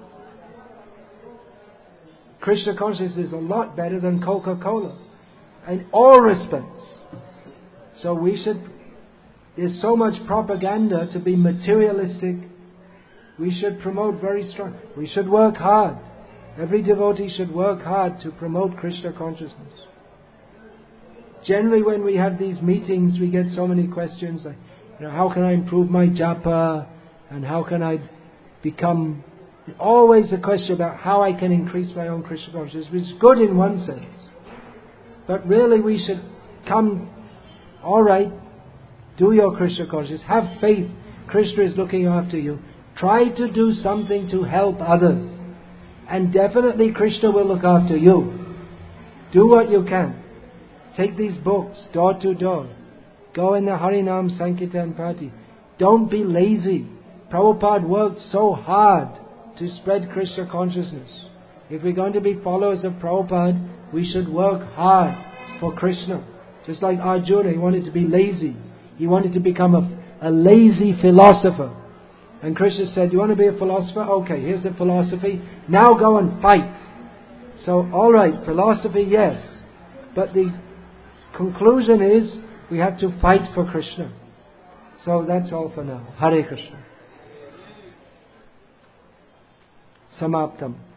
Krishna consciousness is a lot better than Coca-Cola in all respects. So there's so much propaganda to be materialistic. We should promote very strong. We should work hard. Every devotee should work hard to promote Krishna consciousness. Generally when we have these meetings, we get so many questions like, how can I improve my japa? And how can I become... Always a question about how I can increase my own Krishna consciousness, which is good in one sense. But really we should come, alright, do your Krishna consciousness, have faith, Krishna is looking after you. Try to do something to help others. And definitely Krishna will look after you. Do what you can. Take these books, door to door. Go in the Harinam Sankirtan party. Don't be lazy. Prabhupada worked so hard to spread Krishna consciousness. If we're going to be followers of Prabhupada, we should work hard for Krishna. Just like Arjuna, he wanted to be lazy. He wanted to become a lazy philosopher. And Krishna said, you want to be a philosopher? Okay, here's the philosophy. Now go and fight. So, alright, philosophy, yes. But the conclusion is, we have to fight for Krishna. So that's all for now. Hare Krishna. Samaptam.